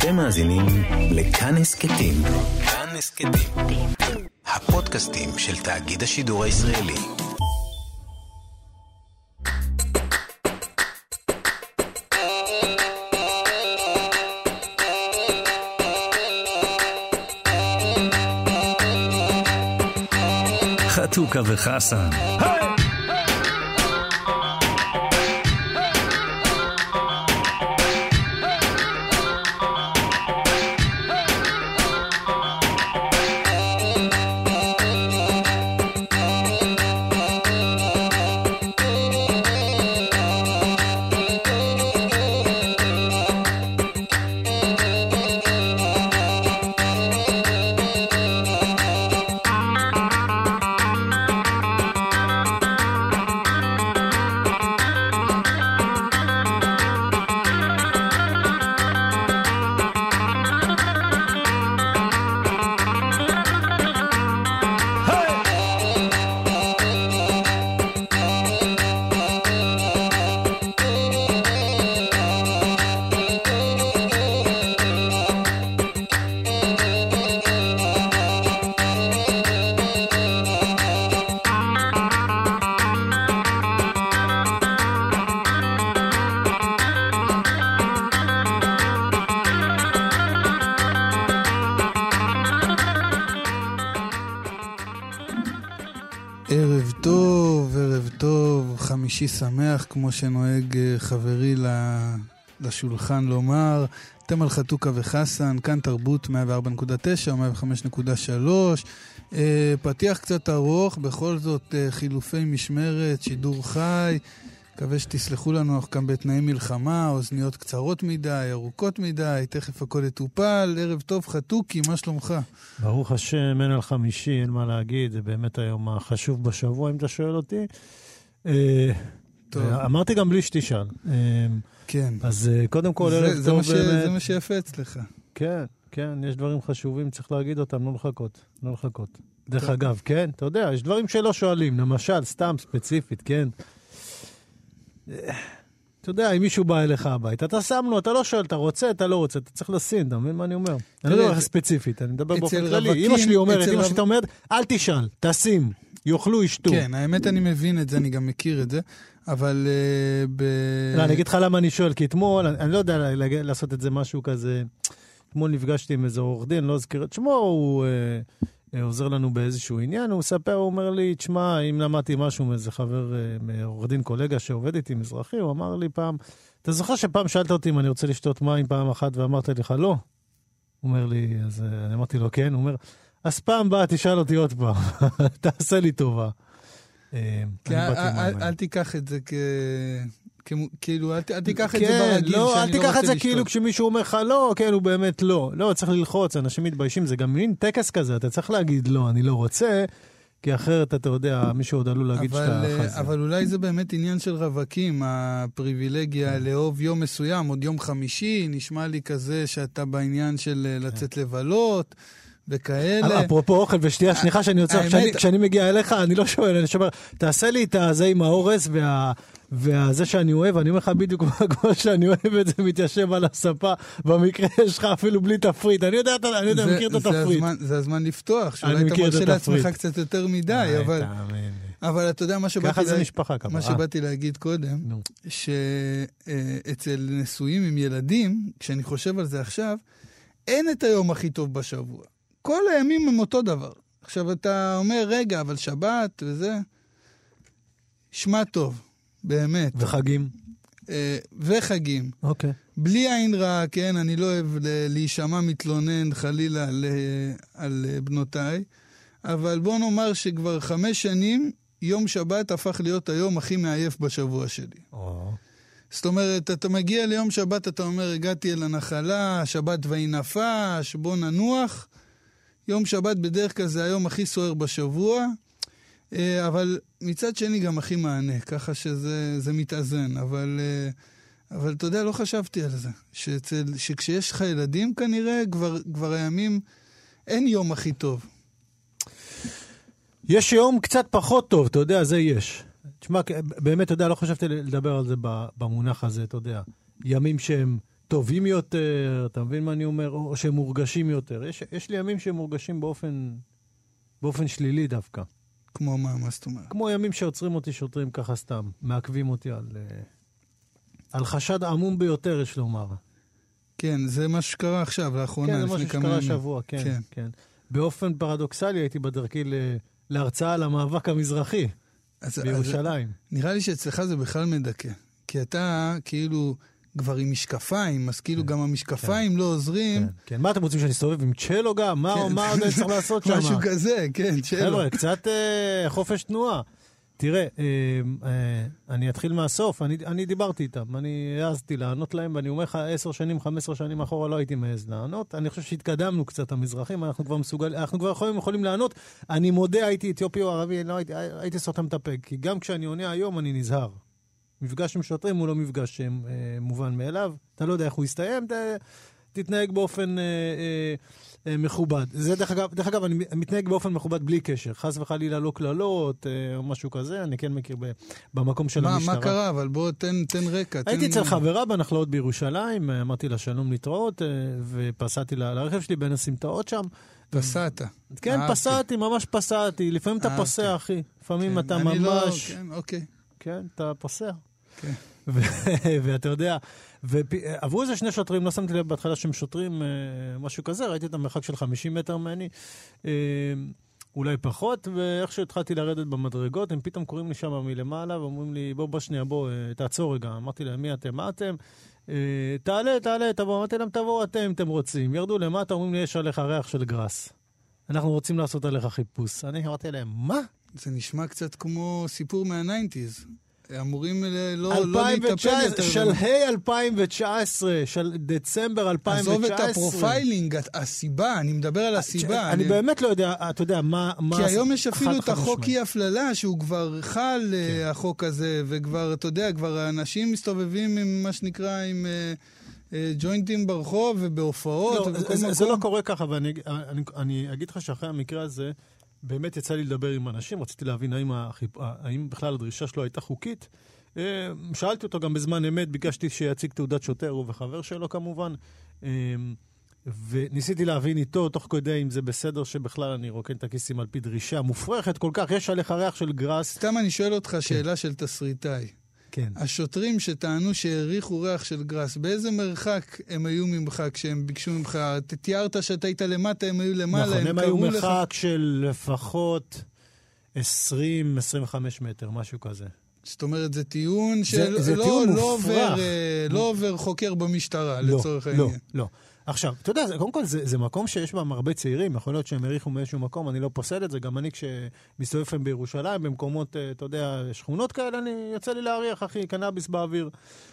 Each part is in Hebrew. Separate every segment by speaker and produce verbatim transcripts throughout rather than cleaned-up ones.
Speaker 1: אתם מאזינים לכאן הסקטים. כאן הסקטים. הפודקאסטים של תאגיד השידור הישראלי. חתוכה וחסן. היי! ערב טוב, ערב טוב, חמישי שמח, כמו שנוהג חברי לשולחן לומר. אתם על חתוכה וחסן, כאן תרבות מאה וארבע נקודה תשע או מאה וחמש נקודה שלוש. פתיח קצת ארוך, בכל זאת חילופי משמרת, שידור חי. מקווה שתסלחו לנו, אנחנו כאן בתנאי מלחמה, אוזניות קצרות מדי, ארוכות מדי, תכף הכל יטופל. ערב טוב חתוכי, מה שלומך?
Speaker 2: ברוך השם, אין על חמישי, אין מה להגיד, זה באמת היום החשוב בשבוע, אם אתה שואל אותי. אמרתי גם בלי שתשאל.
Speaker 3: כן.
Speaker 2: אז קודם כל, ערב טוב באמת.
Speaker 3: זה מה שיפה אצלך.
Speaker 2: כן, כן, יש דברים חשובים, צריך להגיד אותם, לא לחכות, לא לחכות. דרך אגב, כן, אתה יודע, יש דברים שלא שואלים, למשל, סתם, ספציפית, כן. אתה יודע, אם מישהו בא אליך הבית, אתה שם לו, אתה לא שואל, אתה רוצה, אתה לא רוצה, אתה צריך לשים, אתה מבין מה אני אומר? אני לא אומר ספציפית, אני מדבר באופן כללי. אמא שלי אומרת, אמא שלי אומרת, אל תשאל, תשים, יאכלו, ישתו.
Speaker 3: כן, האמת אני מבין את זה, אני גם מכיר את זה, אבל...
Speaker 2: לא, אני אגיד לך למה אני שואל, כי אתמול, אני לא יודע לעשות את זה משהו כזה, אתמול נפגשתי עם איזה עורך דין, לא אזכיר את שמו, הוא... עוזר לנו באיזשהו עניין, הוא מספר, הוא אומר לי, תשמע, אם למדתי משהו מאיזה חבר, מעורך דין קולגה שעובד איתי מזרחי, הוא אמר לי פעם, אתה זוכר שפעם שאלת אותי אם אני רוצה לשתות מים פעם אחת, ואמרת לך לא? הוא אומר לי, אז אני אמרתי לו כן, הוא אומר, אז פעם באה תשאל אותי עוד פעם, תעשה לי טובה.
Speaker 3: אל תיקח את זה כ... כאילו, אל תיקח את זה ברגיל,
Speaker 2: לא, אל תיקח את זה כאילו כשמישהו אומר לך לא, כן, הוא באמת לא. לא, צריך ללחוץ, אנשים מתביישים, זה גם מין טקס כזה, אתה צריך להגיד לא, אני לא רוצה, כי אחרת אתה יודע, מישהו עוד עלול להגיד שאתה חזה.
Speaker 3: אבל אולי זה באמת עניין של רווקים, הפריבילגיה לאהוב יום מסוים, עוד יום חמישי, נשמע לי כזה שאתה בעניין של לצאת לבלות, וכאלה.
Speaker 2: אפרופו אוכל ושתייה, שניחה שאני יוצא, כשאני מגיע אליך, אני לא שואל, אני שומר, תעשה לי את זה עם האורס וה... וזה שאני אוהב, אני אומר לך בדיוק כמו שאני אוהב את זה, מתיישב על הספה, במקרה יש לך אפילו בלי תפריט, אני יודע, אני יודע, מכיר את התפריט.
Speaker 3: זה הזמן לפתוח, שאולי אתה מרשה לעצמך קצת יותר מדי, אבל אתה יודע מה שבאתי להגיד קודם, שאצל נשואים עם ילדים, כשאני חושב על זה עכשיו, אין את היום הכי טוב בשבוע. כל הימים הם אותו דבר. עכשיו אתה אומר, רגע, אבל שבת וזה, שמע טוב. באמת.
Speaker 2: וחגים?
Speaker 3: וחגים.
Speaker 2: אוקיי.
Speaker 3: בלי עין רע, כן, אני לא אוהב להישמע מתלונן חלילה על, על בנותיי, אבל בוא נאמר שכבר חמש שנים, יום שבת הפך להיות היום הכי מעייף בשבוע שלי.
Speaker 2: או.
Speaker 3: זאת אומרת, אתה מגיע ליום שבת, אתה אומר, הגעתי אל הנחלה, שבת ואי נפש, בוא ננוח. יום שבת בדרך כלל זה היום הכי סוער בשבוע, אבל מצד שני גם הכי מענה, ככה שזה זה מתאזן, אבל, אבל אתה יודע, לא חשבתי על זה, שצל, שכשיש לך ילדים כנראה, כבר, כבר הימים, אין יום הכי טוב.
Speaker 2: יש יום קצת פחות טוב, אתה יודע, זה יש. תשמע, באמת, אתה יודע, לא חשבתי לדבר על זה במונח הזה, אתה יודע. ימים שהם טובים יותר, אתה מבין מה אני אומר, או שהם מורגשים יותר. יש, יש לי ימים שהם מורגשים באופן, באופן שלילי דווקא.
Speaker 3: כמו מה, מה זאת אומרת?
Speaker 2: כמו ימים שעוצרים אותי שוטרים ככה סתם, מעכבים אותי על, על חשד עמום ביותר, יש לומר.
Speaker 3: כן, זה מה שקרה עכשיו, לאחרונה,
Speaker 2: כן,
Speaker 3: לפני
Speaker 2: זה מה
Speaker 3: כמה
Speaker 2: שקרה
Speaker 3: ימים.
Speaker 2: שבוע, כן,
Speaker 3: כן.
Speaker 2: כן. באופן פרדוקסלי הייתי בדרכי ל... להרצאה על המאבק המזרחי
Speaker 3: אז,
Speaker 2: בירושלים.
Speaker 3: אז, נראה לי שאצלך זה בכלל מדכא. כי אתה כאילו כבר עם משקפיים, אז כאילו
Speaker 2: כן,
Speaker 3: גם המשקפיים
Speaker 2: כן,
Speaker 3: לא עוזרים.
Speaker 2: כן, כן. מה אתם רוצים שאני אסתובב עם צ'לו גם? מה,
Speaker 3: כן.
Speaker 2: מה עוד אני צריך לעשות שם?
Speaker 3: משהו כזה, כן, צ'לו.
Speaker 2: חבר'ה, קצת אה, חופש תנועה. תראה, אה, אה, אני אתחיל מהסוף, אני, אני דיברתי איתם, אני העזתי לענות להם, ואני אומר לך, עשר שנים, חמש עשרה שנים אחורה לא הייתי מעז לענות. אני חושב שהתקדמנו קצת המזרחים, אנחנו כבר מסוגל, אנחנו כבר יכולים, יכולים לענות. אני מודה, הייתי אתיופי או ערבי, לא, הייתי, הייתי סותם את הפג, כי גם כשאני עונה היום, אני נזהר. מפגש עם שוטרים הוא לא מפגש אה, מובן מאליו, אתה לא יודע איך הוא יסתיים, ת, תתנהג באופן אה, אה, אה, מכובד. זה דרך אגב, דרך אגב, אני מתנהג באופן מכובד בלי קשר. חס וחלילה לא כללות, אה, או משהו כזה, אני כן מכיר ב, במקום של
Speaker 3: מה,
Speaker 2: המשטרה.
Speaker 3: מה קרה? אבל בוא תן, תן רקע.
Speaker 2: הייתי
Speaker 3: תן...
Speaker 2: אצל חברה בנחלאות בירושלים, אמרתי לה שלום להתראות, אה, ופסעתי לה, לרכב שלי בין הסמטאות שם.
Speaker 3: פסעת.
Speaker 2: כן, פסעתי, ממש פסעתי. לפעמים אתה פוסע, אחי. לפעמים אתה ממש...
Speaker 3: כן, אוקיי.
Speaker 2: כן, אתה פוסע.
Speaker 3: כן.
Speaker 2: ואתה יודע, ועברו איזה שני שוטרים, לא שמתי לב בהתחלה שהם שוטרים, משהו כזה, ראיתי את המרחק של חמישים מטר ממני, אולי פחות, ואיך שהתחלתי לרדת במדרגות, הם פתאום קוראים לי שם מלמעלה, ואומרים לי, בוא, בוא שנייה, בוא, תעצור רגע. אמרתי להם, מי אתם? מה אתם? תעלה, תעלה, תבוא. אמרתי להם, תבוא אתם, אתם רוצים. ירדו למטה, אומרים לי, יש עליך ריח של גרס. אנחנו רוצים לעשות עליך חיפוש. אני אמרתי להם, מה?
Speaker 3: זה נשמע קצת כמו סיפור מה-תשעים. אמורים לא, לא להתאפל יותר.
Speaker 2: שלהי אלפיים ותשע עשרה, של דצמבר אלפיים ותשע עשרה.
Speaker 3: עזוב את הפרופיילינג, הסיבה, אני מדבר על הסיבה.
Speaker 2: אני באמת לא יודע, אתה יודע, מה...
Speaker 3: כי היום יש אפילו את החוק אי הפללה, שהוא כבר חל, החוק הזה, וכבר, אתה יודע, כבר האנשים מסתובבים עם מה שנקרא, עם ג'וינטים ברחוב ובהופעות.
Speaker 2: זה לא קורה ככה, ואני אגיד לך שאחרי המקרה הזה, באמת יצא לי לדבר עם אנשים, רציתי להבין האם, החיפ... האם בכלל הדרישה שלו הייתה חוקית. שאלתי אותו גם בזמן אמת, ביקשתי שיציג תעודת שוטר, הוא וחבר שלו כמובן, וניסיתי להבין איתו, תוך כדי אם זה בסדר שבכלל אני רוקן את הכיסים על פי דרישה מופרכת כל כך, יש עליך ריח של גרס.
Speaker 3: סתם אני שואל אותך כן. שאלה של תסריטאי.
Speaker 2: כן.
Speaker 3: השוטרים שטענו שהעריכו ריח של גרס, באיזה מרחק הם היו ממך כשהם ביקשו ממך? תיארת שאתה היית למטה, הם היו למעלה,
Speaker 2: נכון,
Speaker 3: הם,
Speaker 2: הם
Speaker 3: היו
Speaker 2: מרחק
Speaker 3: לך...
Speaker 2: של לפחות עשרים עד עשרים וחמש מטר, משהו כזה.
Speaker 3: זאת אומרת, זה טיעון
Speaker 2: זה,
Speaker 3: של...
Speaker 2: זה
Speaker 3: לא,
Speaker 2: טיעון
Speaker 3: לא
Speaker 2: מופרך.
Speaker 3: עובר, לא עובר חוקר במשטרה,
Speaker 2: לא,
Speaker 3: לצורך
Speaker 2: לא,
Speaker 3: העניין.
Speaker 2: לא. עכשיו, אתה יודע, קודם כל זה, זה מקום שיש בהם הרבה צעירים, יכול להיות שהם העריכו מאיזשהו מקום, אני לא פוסל את זה, גם אני כשמסתובב הם בירושלים, במקומות, אתה יודע, שכונות כאלה, אני יוצא לי להריח, אחי, קנאביס באוויר.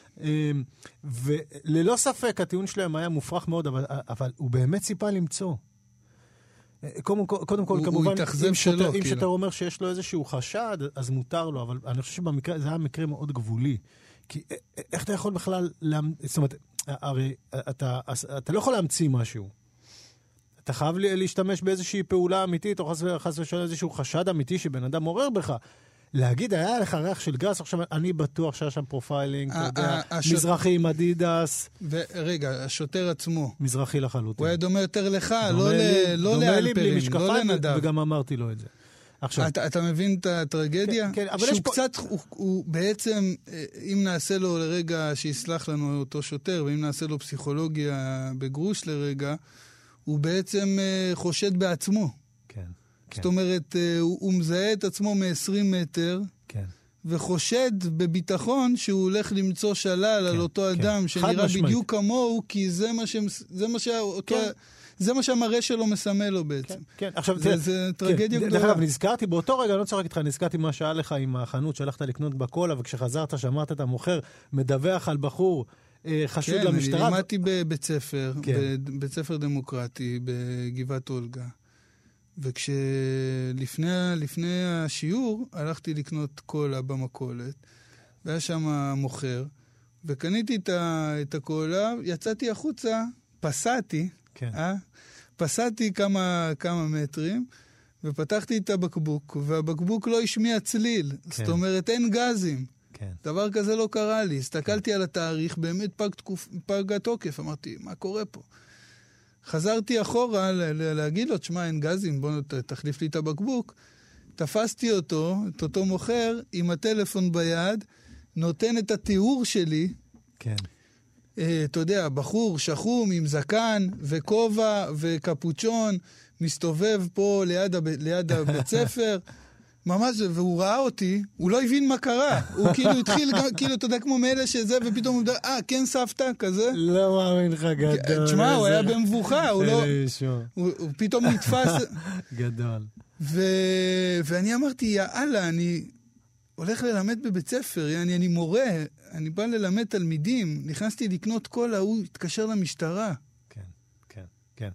Speaker 2: וללא ספק, הטיעון שלהם היה מופרך מאוד, אבל, אבל הוא באמת ציפה למצוא. קודם, קודם כל,
Speaker 3: הוא,
Speaker 2: כמובן,
Speaker 3: הוא התאכזב
Speaker 2: אם
Speaker 3: שלו,
Speaker 2: שוטר,
Speaker 3: כאילו.
Speaker 2: אם שוטר אומר שיש לו איזשהו חשד, אז מותר לו, אבל אני חושב שבמקרה, זה היה מקרה מאוד גבולי. כי איך אתה יכול בכלל, זאת אומרת, הרי אתה, אתה לא יכול להמציא משהו. אתה חייב להשתמש באיזושהי פעולה אמיתית, או חס ושלום איזשהו חשד אמיתי שבן אדם עורר בך. להגיד, היה לך ריח של גרס, עכשיו אני בטוח שהיה שם פרופיילינג, אתה יודע, מזרחי עם אדידס.
Speaker 3: ורגע, השוטר עצמו.
Speaker 2: מזרחי לחלוטין.
Speaker 3: הוא היה דומה יותר לך, לא לאלפרים, לא לנדב.
Speaker 2: וגם אמרתי לו את זה.
Speaker 3: אתה, אתה מבין את הטרגדיה?
Speaker 2: כן, כן,
Speaker 3: שהוא קצת, הוא, הוא בעצם, אם נעשה לו לרגע שיסלח לנו אותו שוטר, ואם נעשה לו פסיכולוגיה בגרוש לרגע, הוא בעצם חושד בעצמו.
Speaker 2: כן.
Speaker 3: זאת אומרת, הוא, הוא מזהה את עצמו מ-עשרים מטר,
Speaker 2: כן.
Speaker 3: וחושד בביטחון שהוא הולך למצוא שלל כן, על אותו כן. אדם, שנראה בדיוק כמוהו, כי זה מה, שמס, זה מה שאותו... כן. זה מה שהמראה שלו מסמל לו בעצם. כן,
Speaker 2: כן. עכשיו,
Speaker 3: זה, זה טרגדיה גדולה.
Speaker 2: דרך אגב, נזכרתי באותו רגע, אני לא צריך להגיד לך, נזכרתי מה שהיה לך עם החנות שהלכת לקנות בקולה, וכשחזרת שמעת את המוכר, מדווח על בחור חשוד
Speaker 3: כן,
Speaker 2: למשטרה.
Speaker 3: כן, אני לימדתי בבית ספר, כן. בבית ספר דמוקרטי, בגבעת אולגה. וכשלפני לפני השיעור, הלכתי לקנות קולה במקולת, והיה שם מוכר, וקניתי את, ה, את הקולה, יצאתי החוצה, פסעתי,
Speaker 2: כן.
Speaker 3: אה? פסעתי כמה, כמה מטרים, ופתחתי את הבקבוק, והבקבוק לא השמיע צליל. כן. זאת אומרת, אין גזים.
Speaker 2: כן.
Speaker 3: דבר כזה לא קרה לי. הסתכלתי על התאריך, באמת פג, תקוף, פג התוקף. אמרתי, מה קורה פה? חזרתי אחורה להגיד לו, תשמע, אין גזים, בוא תחליף לי את הבקבוק. תפסתי אותו, את אותו מוכר, עם הטלפון ביד, נותן את התיאור שלי.
Speaker 2: כן.
Speaker 3: אתה יודע, בחור שחום עם זקן וכובע וקפוצ'ון, מסתובב פה ליד, הב... ליד הבית ספר, ממש, והוא ראה אותי, הוא לא הבין מה קרה. הוא כאילו התחיל, כאילו, אתה יודע, כמו מאלה שזה, ופתאום הוא מדבר, אה, כן סבתא, כזה.
Speaker 2: לא מאמין לך, גדול.
Speaker 3: תשמע, הוא היה במבוכה, הוא לא... הוא, הוא פתאום נתפס...
Speaker 2: גדול.
Speaker 3: ו... ואני אמרתי, יאללה, אני הולך ללמד בבית ספר, אני, אני מורה, אני בא ללמד תלמידים, נכנסתי לקנות קולה, הוא התקשר למשטרה.
Speaker 2: כן, כן, כן.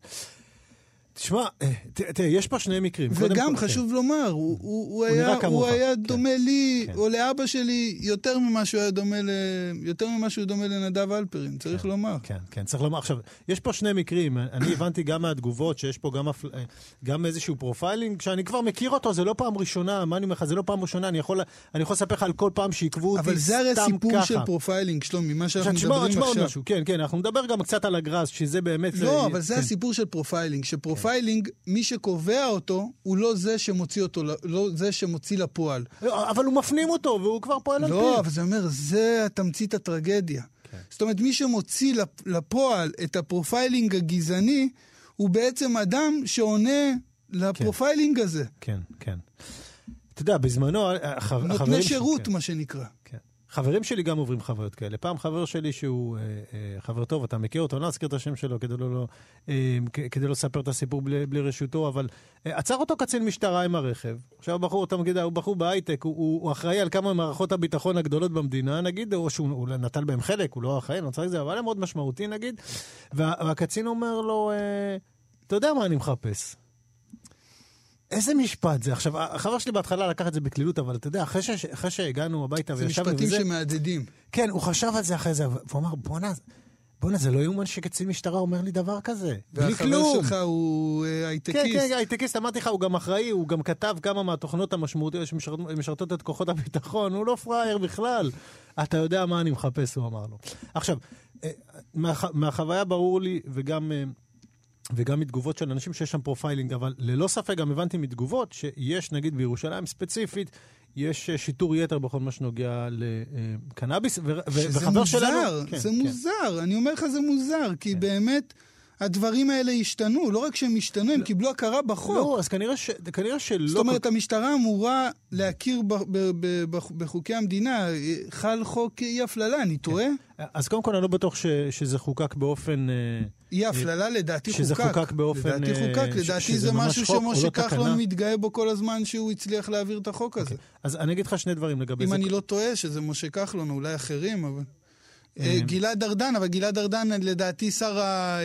Speaker 2: תשמע, תראה, יש פה שני מקרים.
Speaker 3: וגם חשוב לומר, הוא היה דומה לי, או לאבא שלי, יותר ממה שהוא היה דומה ל... יותר ממה שהוא דומה לנדב אלפרין, צריך לומר.
Speaker 2: כן, כן, צריך לומר. עכשיו, יש פה שני מקרים. אני הבנתי גם מהתגובות שיש פה גם איזשהו פרופיילינג, שאני כבר מכיר אותו, זה לא פעם ראשונה, מה אני אומר לך, זה לא פעם ראשונה, אני יכול לספר לך על כל פעם שעקבו אותי סתם ככה.
Speaker 3: אבל זה הרי סיפור של פרופיילינג, שלום, ממה שאנחנו מדברים עכשיו.
Speaker 2: כן, כן, אנחנו נדבר גם קצת על הגראס, שזה באמת...
Speaker 3: לא, אבל זה הסיפור של פרופיילינג, שפרופיילינג, מי שקובע אותו, הוא לא זה שמוציא אותו, לא זה שמוציא לפועל.
Speaker 2: אבל הוא מפנים אותו, והוא כבר פועל על פי.
Speaker 3: לא, אבל זה אומר, זה תמצית הטרגדיה. זאת אומרת, מי שמוציא לפועל את הפרופיילינג הגזעני, הוא בעצם אדם שעונה לפרופיילינג הזה.
Speaker 2: כן, כן. אתה יודע, בזמנו,
Speaker 3: נותני שירות, מה שנקרא.
Speaker 2: כן. חברים שלי גם עוברים חוויות כאלה. פעם חבר שלי שהוא אה, אה, חבר טוב, אתה מכיר אותו, לא אזכיר את השם שלו כדי לא, לא, אה, כדי לא לספר את הסיפור בלי, בלי רשותו, אבל אה, עצר אותו קצין משטרה עם הרכב. עכשיו הבחור, אתה מגיד, הוא בחור בהייטק, הוא, הוא, הוא אחראי על כמה מערכות הביטחון הגדולות במדינה, נגיד, או שהוא נטל בהם חלק, הוא לא אחראי, לא צריך זה, אבל הם מאוד משמעותי, נגיד. וה, והקצין אומר לו, אה, אתה יודע מה אני מחפש? איזה משפט זה? עכשיו, החבר שלי בהתחלה לקח את זה בכלילות, אבל אתה יודע, אחרי, ש... אחרי שהגענו הביתה וישבנו וזה...
Speaker 3: זה משפטים שמעדדים.
Speaker 2: כן, הוא חשב על זה אחרי זה, והוא אמר, בוא'נה, בוא'נה, זה לא יאומן שקצין משטרה אומר לי דבר כזה. בלי כלום.
Speaker 3: והחבר שלך הוא הייטקיסט.
Speaker 2: כן, כן, הייטקיסט, אמרתי לך, הוא גם אחראי, הוא גם כתב כמה מהתוכנות המשמעותיות שמשרתות את כוחות הביטחון, הוא לא פראייר בכלל. אתה יודע מה אני מחפש, הוא אמר לו. עכשיו, מה... מהחוויה ברור לי, וגם... וגם מתגובות של אנשים שיש שם פרופיילינג, אבל ללא ספק גם הבנתי מתגובות שיש, נגיד בירושלים ספציפית, יש שיטור יתר בכל מה שנוגע לקנאביס, וחבר שלנו...
Speaker 3: זה מוזר, אני אומר לך זה מוזר, כי באמת הדברים האלה השתנו, לא רק שהם השתנו, הם קיבלו הכרה בחוק.
Speaker 2: לא, אז כנראה שלא...
Speaker 3: זאת אומרת, המשטרה אמורה להכיר בחוקי המדינה, חל חוק אי הפללה, אני טועה?
Speaker 2: אז קודם כל אני לא בטוח שזה חוקק באופן...
Speaker 3: אי הפללה לדעתי חוקק.
Speaker 2: שזה חוקק באופן...
Speaker 3: לדעתי חוקק, לדעתי זה משהו שמשה כחלון מתגאה בו כל הזמן שהוא הצליח להעביר את החוק הזה.
Speaker 2: אז אני אגיד לך שני דברים לגבי זה.
Speaker 3: אם אני לא טועה שזה משה כחלון, אולי אחרים, אבל... גלעד ארדן, אבל גלעד ארדן לדעתי שר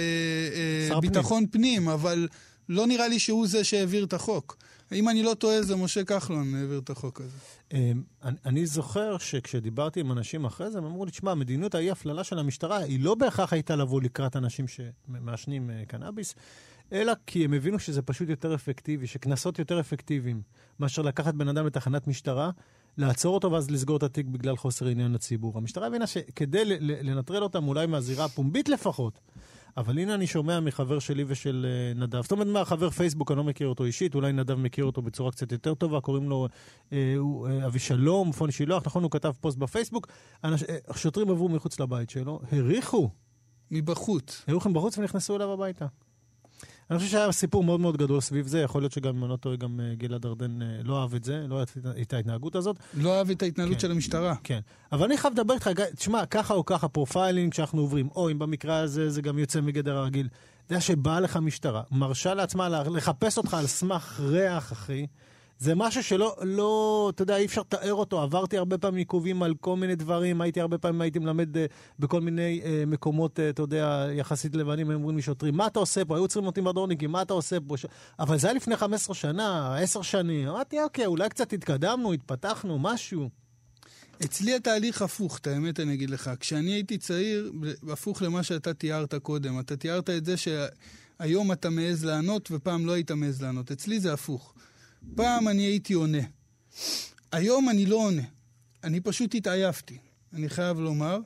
Speaker 3: הביטחון פנים, אבל לא נראה לי שהוא זה שהעביר את החוק. אם אני לא טועה, זה משה כחלון העביר את החוק הזה.
Speaker 2: אני זוכר שכשדיברתי עם אנשים אחרי זה, הם אמרו לי, תשמע, מדיניות האי הפללה של המשטרה, היא לא בהכרח הייתה לבוא לקראת אנשים שמאשנים קנאביס, אלא כי הם הבינו שזה פשוט יותר אפקטיבי, שכנסות יותר אפקטיביים, מאשר לקחת בן אדם לתחנת משטרה, לעצור אותו ואז לסגור את התיק בגלל חוסר עניין לציבור. המשטרה הבינה שכדי לנטרל אותם אולי מהזירה הפומבית לפחות, אבל הנה אני שומע מחבר שלי ושל נדב. זאת אומרת, מהחבר פייסבוק, אני לא מכיר אותו אישית, אולי נדב מכיר אותו בצורה קצת יותר טובה, קוראים לו אה, אבי שלום, פון שילוח, נכון, הוא כתב פוסט בפייסבוק, אנש, אה, שוטרים עברו מחוץ לבית שלו, הריחו.
Speaker 3: מבחוץ.
Speaker 2: הריחו בחוץ ונכנסו אליו הביתה. אני חושב שהיה סיפור מאוד מאוד גדול סביב זה, יכול להיות שגם אם אני לא טועה, גם גלעד ארדן לא אהב את זה, לא אהב את ההתנהגות הזאת.
Speaker 3: לא אהב את ההתנהלות של המשטרה.
Speaker 2: כן, אבל אני חייב לדבר איתך, תשמע, ככה או ככה פרופיילינג שאנחנו עוברים, או אם במקרה הזה זה גם יוצא מגדר הרגיל, זה היה שבאה לך משטרה, מרשה לעצמה לחפש אותך על סמך ריח, אחי, זה משהו שלא, לא, אתה יודע, אי אפשר לתאר אותו. עברתי הרבה פעמים עיכובים על כל מיני דברים, הייתי הרבה פעמים, הייתי מלמד uh, בכל מיני uh, מקומות, uh, אתה יודע, יחסית לבנים, הם אומרים לי שוטרים, מה אתה עושה פה? היו צריכים אותי בדורניקים, מה אתה עושה פה? ש... אבל זה היה לפני חמש עשרה שנה, עשר שנים. אמרתי, אוקיי, אולי קצת התקדמנו, התפתחנו, משהו.
Speaker 3: אצלי התהליך הפוך, את האמת אני אגיד לך. כשאני הייתי צעיר, הפוך למה שאתה תיארת קודם. אתה תיארת את זה שהיום אתה מעז לענות, ופעם לא היית מעז לענות. אצלי זה הפוך. פעם אני הייתי עונה. היום אני לא עונה. אני פשוט התעייפתי, אני חייב לומר.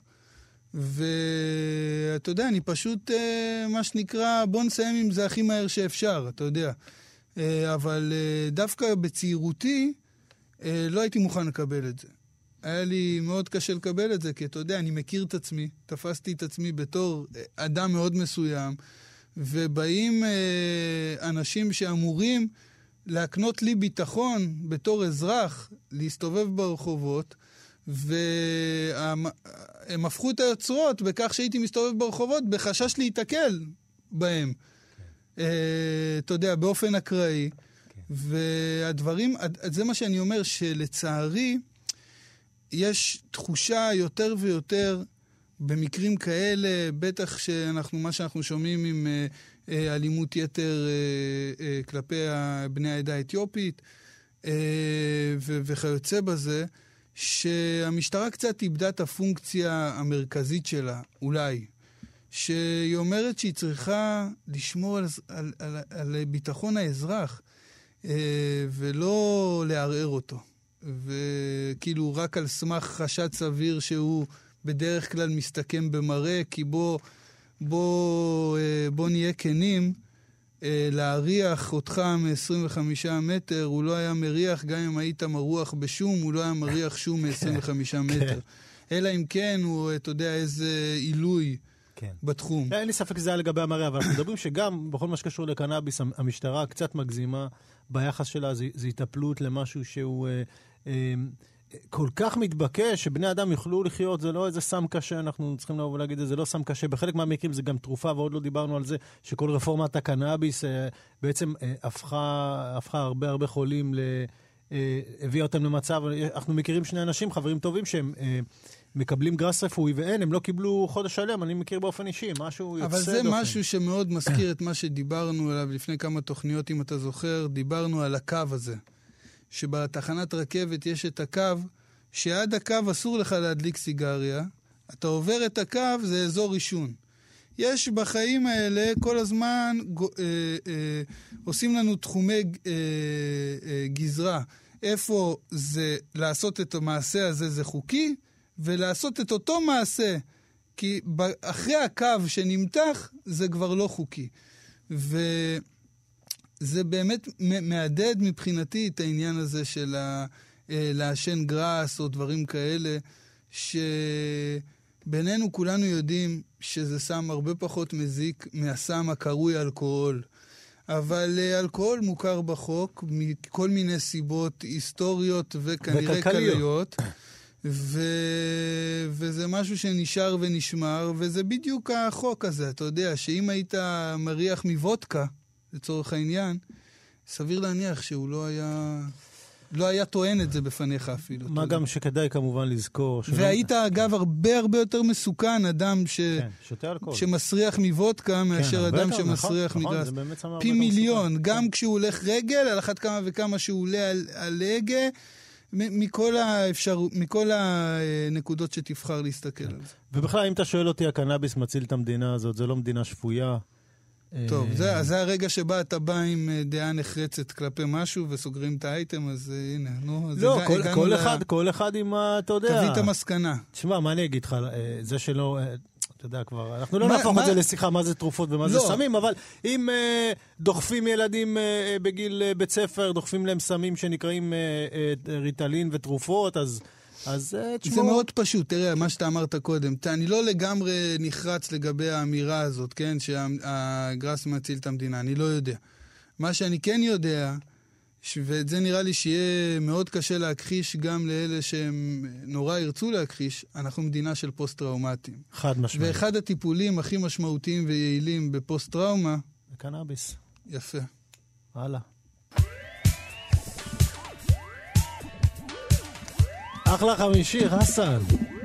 Speaker 3: ואתה יודע, אני פשוט, מה שנקרא, בוא נסיים עם זה הכי מהר שאפשר, אתה יודע. אבל דווקא בצעירותי, לא הייתי מוכן לקבל את זה. היה לי מאוד קשה לקבל את זה, כי אתה יודע, אני מכיר את עצמי, תפסתי את עצמי בתור אדם מאוד מסוים, ובאים אנשים שאמורים להקנות לי ביטחון בתור אזרח, להסתובב ברחובות, והם הפכו את היוצרות בכך שהייתי מסתובב ברחובות בחשש להתקל בהם. אתה יודע, באופן אקראי. והדברים, זה מה שאני אומר, שלצערי יש תחושה יותר ויותר במקרים כאלה, בטח שאנחנו, מה שאנחנו שומעים עם אלימות יתר כלפי בני העדה האתיופית וכיוצא בזה, שהמשטרה קצת איבדה את הפונקציה המרכזית שלה, אולי, שהיא אומרת שהיא צריכה לשמור על, על, על, על ביטחון האזרח, ולא לערער אותו. וכאילו רק על סמך חשד סביר שהוא בדרך כלל מסתכם במראה, כי בוא, בוא, בוא נהיה כנים, להריח אותך מ-עשרים וחמישה מטר, הוא לא היה מריח, גם אם היית מרוח בשום, הוא לא היה מריח שום מ-עשרים וחמישה מטר. אלא אם כן הוא, אתה יודע, איזה עילוי בתחום.
Speaker 2: אין לי ספק שזה היה לגבי המראה, אבל אנחנו מדברים שגם בכל מה שקשור לקנאביס, המשטרה קצת מגזימה ביחס שלה, זה התאפלות למשהו שהוא כל כך מתבקש, שבני אדם יוכלו לחיות, זה לא איזה סם קשה, אנחנו צריכים לבוא ולהגיד, זה לא סם קשה, בחלק מהמקרים זה גם תרופה, ועוד לא דיברנו על זה, שכל רפורמת הקנאביס בעצם הפכה, הפכה הרבה הרבה חולים, הביאה אותם למצב, אנחנו מכירים שני אנשים, חברים טובים, שהם מקבלים גרס רפואי, ואין, הם לא קיבלו חודש שלם, אני מכיר באופן אישי, משהו יוצא
Speaker 3: אבל זה
Speaker 2: דופן.
Speaker 3: משהו שמאוד מזכיר את מה שדיברנו עליו לפני כמה תוכניות, אם אתה זוכר, דיברנו על הקו הזה. שבתחנת רכבת יש את הקו, שעד הקו אסור לך להדליק סיגריה, אתה עובר את הקו, זה אזור עישון. יש בחיים האלה כל הזמן אה, אה, עושים לנו תחומי אה, אה, גזרה. איפה זה לעשות את המעשה הזה זה חוקי, ולעשות את אותו מעשה, כי אחרי הקו שנמתח זה כבר לא חוקי. ו... זה באמת מעדד מבחינתי את העניין הזה של לעשן גרס או דברים כאלה, שבינינו כולנו יודעים שזה סם הרבה פחות מזיק מהסם הקרוי אלכוהול. אבל אלכוהול מוכר בחוק מכל מיני סיבות היסטוריות וכנראה כליות. ו... וזה משהו שנשאר ונשמר, וזה בדיוק החוק הזה. אתה יודע, שאם היית מריח מבודקה, לצורך העניין, סביר להניח שהוא לא היה, לא היה טוען את זה בפניך אפילו.
Speaker 2: מה גם שכדאי כמובן לזכור.
Speaker 3: והיית אגב הרבה הרבה יותר מסוכן, אדם ש... שמסריח מבודקה, מאשר אדם שמסריח מגרס. פי מיליון, גם כשהוא הולך רגל, על אחת כמה וכמה שהוא עולה על הגה, מכל האפשר, מכל הנקודות שתבחר להסתכל על זה.
Speaker 2: ובכלל, אם אתה שואל אותי, הקנאביס מציל את המדינה הזאת, זה לא מדינה שפויה.
Speaker 3: טוב, זה, זה הרגע שבה אתה בא עם דעה נחרצת כלפי משהו וסוגרים את האייטם, אז הנה, נו.
Speaker 2: לא, כל, כל, אחד, לה... כל אחד עם מה, אתה יודע.
Speaker 3: תביא את המסקנה.
Speaker 2: תשמע, מה אני אגיד לך, זה שלא, אתה יודע כבר, אנחנו לא מה, נהפוך מה... את זה לשיחה מה זה תרופות ומה לא. זה סמים, אבל אם אה, דוחפים ילדים אה, בגיל אה, בית ספר, דוחפים להם סמים שנקראים אה, אה, ריטלין ותרופות, אז... אז תשמעו...
Speaker 3: זה מאוד פשוט, תראה, מה שאתה אמרת קודם. אני לא לגמרי נחרץ לגבי האמירה הזאת, כן? שהגרס מציל את המדינה, אני לא יודע. מה שאני כן יודע, ואת זה נראה לי שיהיה מאוד קשה להכחיש גם לאלה שהם נורא ירצו להכחיש, אנחנו מדינה של פוסט-טראומטיים.
Speaker 2: חד משמעית.
Speaker 3: ואחד הטיפולים הכי משמעותיים ויעילים בפוסט-טראומה...
Speaker 2: זה קנאביס.
Speaker 3: יפה.
Speaker 2: הלאה. אחלה חמישי, חסן.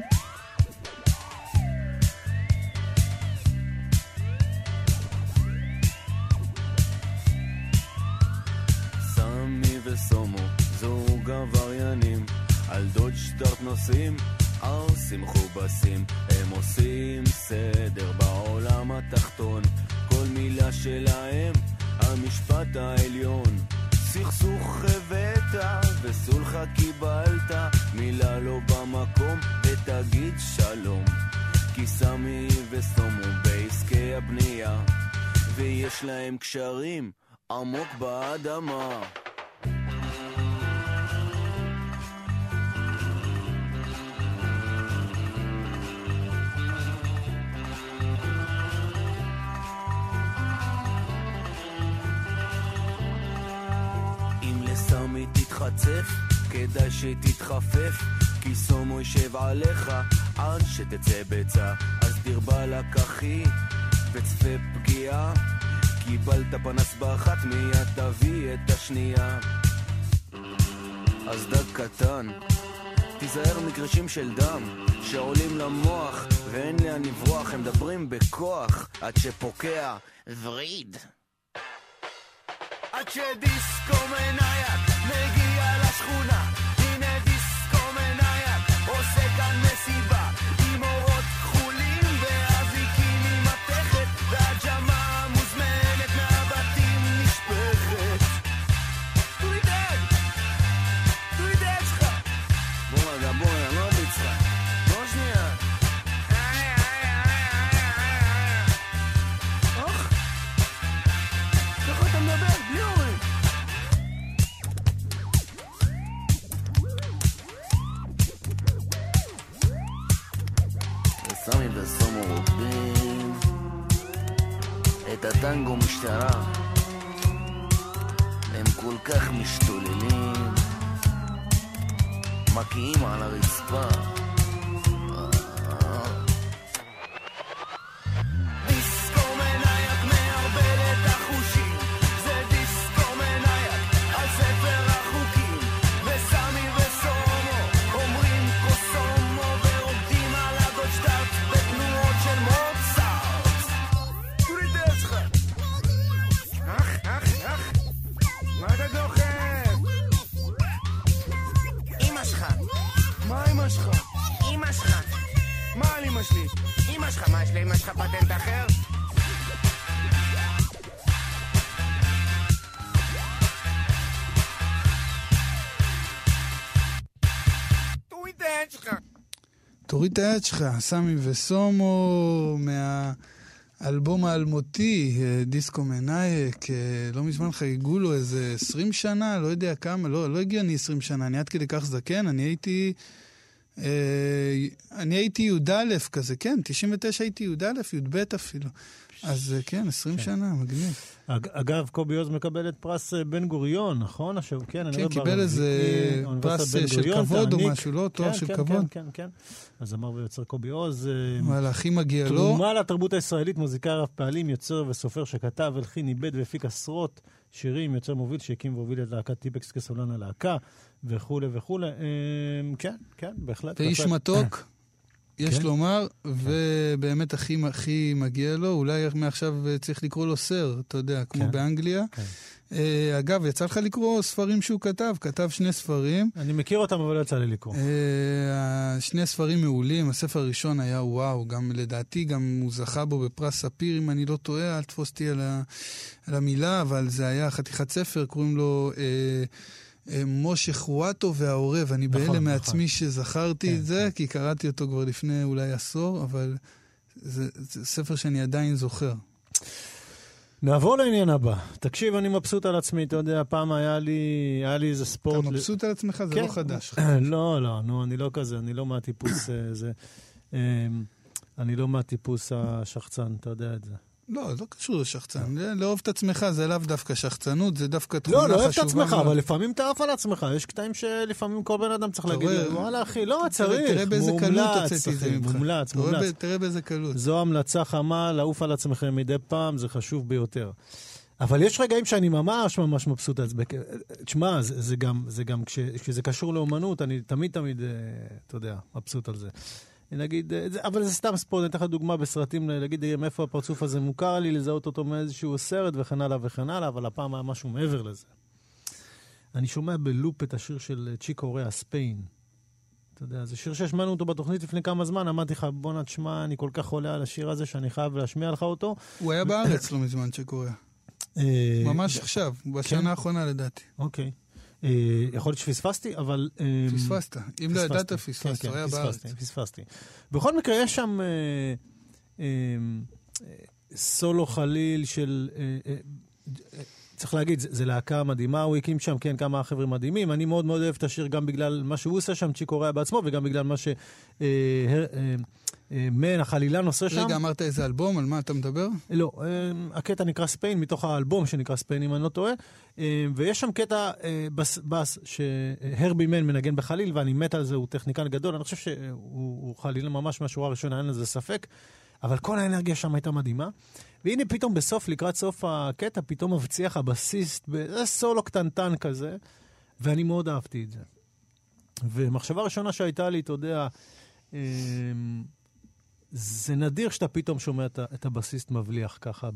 Speaker 4: סמי וסומו, זוג עבריינים, על דוד שטרט נוסעים, עושים חובסים, הם עושים סדר בעולם התחתון, כל מילה שלהם, המשפט העליון, סכסוך חבטה יתפסו לך קיבלת מילה לא במקום ותגיד שלום, כי סמי וסומו בעסקי הבנייה ויש להם קשרים עמוק באדמה. אם לסמי תתחצף כדאי שתתחפף, כי סומו ישב עליך עד שתצא בצע, אז דיר בלק אחי וצפה פגיעה, קיבלת פנס באחת מיד תביא את השנייה. אז דג קטן תיזהר מקרשים של דם שעולים למוח ואין לאן לברוח, הם מדברים בכוח עד שפוקע וריד, עד שדיסקו מנייק מגיע לשכונה. הנה דיסקו מנייק עושה כאן מסיבה עם אורות כחולים ואזיקים עם מתכת, והג'מה מוזמנת מהבתים נשפכת. תורי דג תורי דג שלך בוא רגע בוא רגע לא ביצחה בוא שנייה אוח ככה אתה מדבר בלי אורים. וסמי וסומו רוקדים את הטנגו משטרה, הם כל כך משתוללים מקיאים על הרצפה. דיסקו מנייק מערבל את החושים, זה דיסקו מנייק על ספר החוקים, וסמי וסומו אומרים קוסומו ורוקדים על הגולדשטארט בתנועות של מוצרט. תורי דרך שלך אח אח אח מה אתה דוחף? אמא שלך מה אמא שלך? אמא שלך מה על אמא שלי? אמא שלך מה יש לאמא שלך פטנט אחר? תוריד את היד שלך
Speaker 3: תוריד את היד שלך, סמי וסומו מהאלבום האלמותי, דיסקו מנייק, לא מזמן חייגו לו איזה עשרים שנה, לא יודע כמה, לא, לא הגיע אני עשרים שנה, אני עד כדי כך זקן, אני הייתי, אה, אני הייתי י"א כזה, כן, תשעים ותשע הייתי י"א, י"ב אפילו. אז כן, עשרים שנה, מגניב.
Speaker 2: אגב, קובי עוז מקבל את פרס בן גוריון, נכון? עכשיו, כן,
Speaker 3: כן, קיבל איזה פרס של כבוד או משהו, לא? תואר של כבוד.
Speaker 2: כן, כן, כן. אז אמר ויוצר קובי עוז.
Speaker 3: וואלה, הכי מגיע לו.
Speaker 2: תרומה לתרבות הישראלית, מוזיקאי רב פעלים, יוצר וסופר שכתב, הלחין, איבד והפיק עשרות שירים, יוצר מוביל שהקים והוביל את להקת טיפקס כסולן הלהקה, וכו' וכו'. כן, כן, בהחלט.
Speaker 3: ואיש מתוק. יש לומר, ובאמת הכי, הכי מגיע לו, אולי מעכשיו צריך לקרוא לו סר, אתה יודע, כמו באנגליה. אגב, יצא לך לקרוא ספרים שהוא כתב, כתב שני ספרים.
Speaker 2: אני מכיר אותם, אבל לא יצא לי לקרוא.
Speaker 3: שני ספרים מעולים, הספר הראשון היה וואו, גם לדעתי, גם הוא זכה בו בפרס ספיר, אם אני לא טועה, אל תפוס אותי על, על המילה, אבל זה היה חתיכת ספר, קוראים לו... משה חואטו והעורב, אני נכון, בהלם נכון. מעצמי שזכרתי כן, את זה, כן. כי קראתי אותו כבר לפני אולי עשור, אבל זה, זה ספר שאני עדיין זוכר.
Speaker 2: נעבור לעניין הבא. תקשיב, אני מבסוט על עצמי, אתה יודע, פעם היה לי, היה לי איזה ספורט...
Speaker 3: אתה מבסוט על עצמך? זה
Speaker 2: כן.
Speaker 3: לא חדש.
Speaker 2: לא, לא, נו, אני לא כזה, אני לא מהטיפוס זה, אני לא מהטיפוס השחצן, אתה יודע את זה.
Speaker 3: לא, זה לא קשור לשחצן. לאהוב את עצמך זה לאו דווקא שחצנות, זה דווקא תכונה חשובה.
Speaker 2: לא, לא אוהב את עצמך, אבל לפעמים אתה עף על עצמך. יש קטעים שלפעמים כל בן אדם צריך להגיד, וואלה אחי, לא צריך.
Speaker 3: תראה באיזה קלות הוצאתי את זה ממך.
Speaker 2: מומלץ, מומלץ.
Speaker 3: תראה באיזה קלות.
Speaker 2: זו המלצה חמה, לעוף על עצמכם מדי פעם, זה חשוב ביותר. אבל יש רגעים שאני ממש ממש מבסוט על זה. תשמע, זה גם, זה גם, כשזה קשור לאומנות, אני תמיד תמיד, אתה יודע, מבסוט על זה. נגיד, אבל זה סתם ספורט, אני אתן לך דוגמה בסרטים, להגיד מאיפה הפרצוף הזה מוכר לי, לזהות אותו מאיזשהו סרט וכן הלאה וכן הלאה, אבל הפעם היה משהו מעבר לזה. אני שומע בלופ את השיר של צ'יקו קוריאה, ספיין. אתה יודע, זה שיר שהשמענו אותו בתוכנית לפני כמה זמן, אמרתי לך, בוא נשמע, אני כל כך חולה על השיר הזה שאני חייב להשמיע לך אותו.
Speaker 3: הוא היה בארץ לא מזמן, צ'יקו קוריאה. ממש עכשיו, בשנה האחרונה לדעתי.
Speaker 2: אוקיי. יכול להיות שפספסתי, אבל...
Speaker 3: פספסת. אם לא ידעת, פספסת. הוא היה בארץ.
Speaker 2: פספסתי. בכל מקרה, יש שם סולו חליל של... צריך להגיד, זה להקה מדהימה, הוא הקים שם, כן, כמה חבר'ה מדהימים. אני מאוד מאוד אוהב את השיר גם בגלל מה שהוא עושה שם, צ'יקו ריאה בעצמו, וגם בגלל מה ש... מן, החלילן עושה שם.
Speaker 3: רגע, אמרת איזה אלבום? על מה אתה מדבר?
Speaker 2: לא, הקטע נקרא ספיין, מתוך האלבום שנקרא ספיין, אם אני לא טועה. ויש שם קטע בס, שהרבי מן מנגן בחליל, ואני מת על זה, הוא טכניקן גדול. אני חושב שהוא חליל ממש מהשורה הראשונה, אין לזה ספק. אבל כל האנרגיה שם הייתה מדהימה. והנה פתאום בסוף, לקראת סוף הקטע, פתאום מבציח הבסיסט, זה סולו קטנטן כזה, ואני מאוד אהבתי את זה. ומחשבה ראשונה שהייתה לי, אתה יודע, זה נדיר שאתה פתאום שומע את הבסיסט מבליח ככה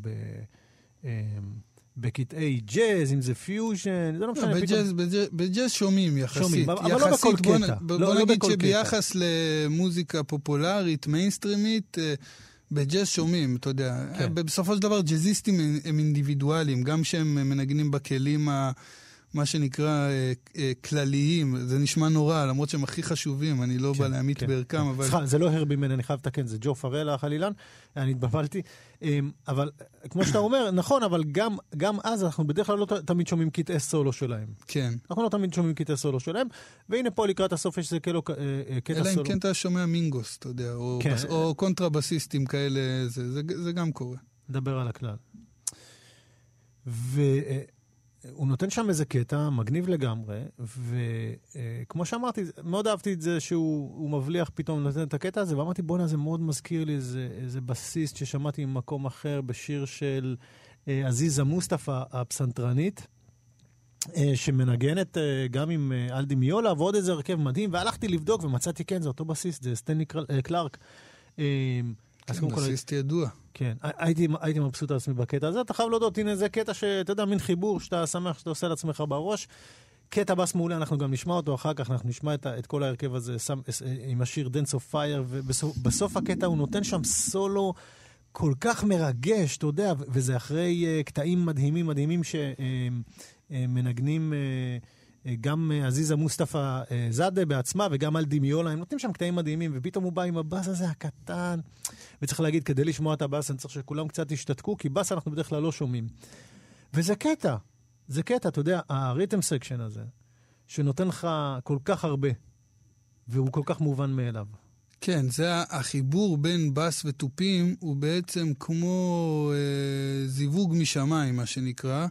Speaker 2: בקטעי ג'אז, אם זה פיוז'ן, זה לא משנה.
Speaker 3: בג'אז שומעים יחסית.
Speaker 2: אבל לא בכל קטע.
Speaker 3: בוא נגיד שביחס למוזיקה פופולרית, מיינסטרימית, בג'אז שומעים, אתה יודע. בסופו של דבר, ג'אזיסטים הם אינדיבידואליים, גם שהם מנגנים בכלים ה... מה שנקרא כלליים, זה נשמע נורא, למרות שהם הכי חשובים, אני לא בא להעמיד בערכם, אבל...
Speaker 2: סליחה, זה לא הרבי מן, אני חייב לתקן, זה ג'ו פרל החלילן, אני התבלבלתי, אבל כמו שאתה אומר, נכון, אבל גם אז אנחנו בדרך כלל לא תמיד שומעים קטעי סולו שלהם.
Speaker 3: כן.
Speaker 2: אנחנו לא תמיד שומעים קטעי סולו שלהם, והנה פה לקראת הסוף יש זה כאילו קטע סולו.
Speaker 3: אלא אם כן אתה שומע מינגוס, אתה יודע, או קונטרבסיסטים כאלה, זה גם קורה.
Speaker 2: דבר על הכלל. ו... הוא נותן שם איזה קטע, מגניב לגמרי, וכמו שאמרתי, מאוד אהבתי את זה שהוא מבליח פתאום נותן את הקטע הזה, ואמרתי, בוא'נה, זה מאוד מזכיר לי איזה, איזה בסיסט ששמעתי ממקום אחר, בשיר של עזיזה מוסטפא, הפסנתרנית, שמנגנת גם עם אלדי מיולה, ועוד איזה הרכב מדהים, והלכתי לבדוק ומצאתי, כן, זה אותו בסיסט, זה סטנלי קלארק.
Speaker 3: כן, בסיסט ידוע.
Speaker 2: כן, הייתי, הייתי מבסוט על עצמי בקטע הזה. אתה חייב להודות, הנה זה קטע שאתה יודע, מין חיבור שאתה שמח שאתה עושה לעצמך בראש. קטע בס מעולה, אנחנו גם נשמע אותו אחר כך, אנחנו נשמע את, את כל ההרכב הזה עם השיר Dance of Fire, ובסוף הקטע הוא נותן שם סולו כל כך מרגש, אתה יודע, וזה אחרי קטעים מדהימים, מדהימים שמנגנים גם עזיזה מוסטפא זאדה בעצמה, וגם אלדי מיולה, הם נותנים שם קטעים מדהימים, ופתאום הוא בא עם הבאס הזה הקטן, וצריך להגיד, כדי לשמוע את הבאס, אני צריך שכולם קצת ישתתקו, כי באס אנחנו בדרך כלל לא שומעים. וזה קטע, זה קטע, אתה יודע, הריתם סקשן הזה, שנותן לך כל כך הרבה, והוא כל כך מובן מאליו.
Speaker 3: כן, זה החיבור בין באס וטופים, הוא בעצם כמו אה, זיווג משמיים, מה שנקרא,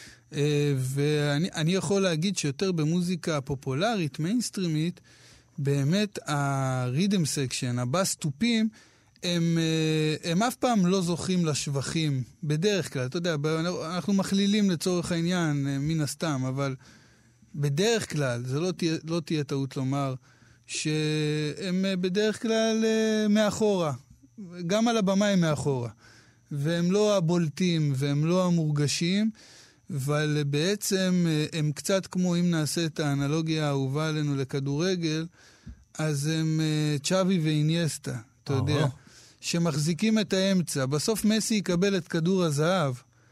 Speaker 3: ואני אני יכול להגיד שיותר במוזיקה פופולרית, מיינסטרימית, באמת הרידם סקשן, הבאס טופים, הם, הם אף פעם לא זוכים לשבחים, בדרך כלל, אתה יודע, אנחנו מכלילים לצורך העניין, מן הסתם, אבל בדרך כלל, זה לא תהיה, לא תהיה טעות לומר, שהם בדרך כלל מאחורה, גם על הבמה הם מאחורה, והם לא הבולטים, והם לא המורגשים, אבל בעצם הם קצת כמו אם נעשה את האנלוגיה האהובה עלינו לכדורגל, אז הם צ'אבי ואינייסטה, אתה יודע, שמחזיקים את האמצע. בסוף מסי יקבל את כדור הזהב,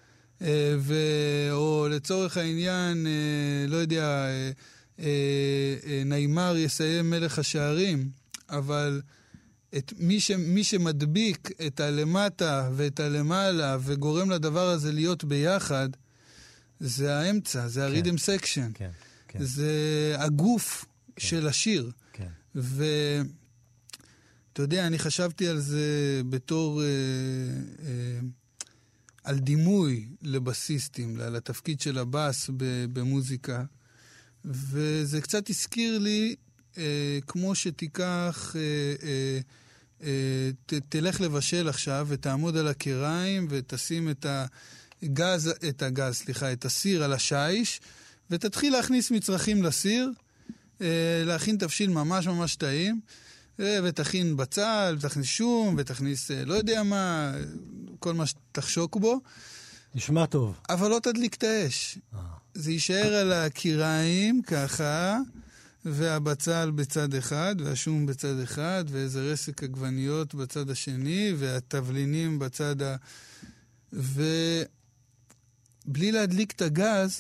Speaker 3: או לצורך העניין, לא יודע, ניימר יסיים מלך השערים, אבל את מי, ש, מי שמדביק את הלמטה ואת הלמעלה וגורם לדבר הזה להיות ביחד, זה האמצע, זה הרידם סקשן. כן, כן. זה הגוף כן. של השיר. כן. ואתה יודע, אני חשבתי על זה בתור, אה, אה, על דימוי לבסיסטים, לתפקיד של הבאס במוזיקה, וזה קצת הזכיר לי, אה, כמו שתיקח, אה, אה, אה, ת, תלך לבשל עכשיו ותעמוד על הקיריים ותשים את ה... גז, את הגז, סליחה, את הסיר על השיש, ותתחיל להכניס מצרכים לסיר, להכין תבשיל ממש ממש טעים, ותכין בצל, ותכניס שום, ותכניס לא יודע מה, כל מה שתחשוק בו.
Speaker 2: נשמע טוב.
Speaker 3: אבל לא תדליק את האש. זה יישאר על הקיריים ככה, והבצל בצד אחד, והשום בצד אחד, ואיזה רסק עגבניות בצד השני, והתבלינים בצד ה... ובלי להדליק את הגז, כן.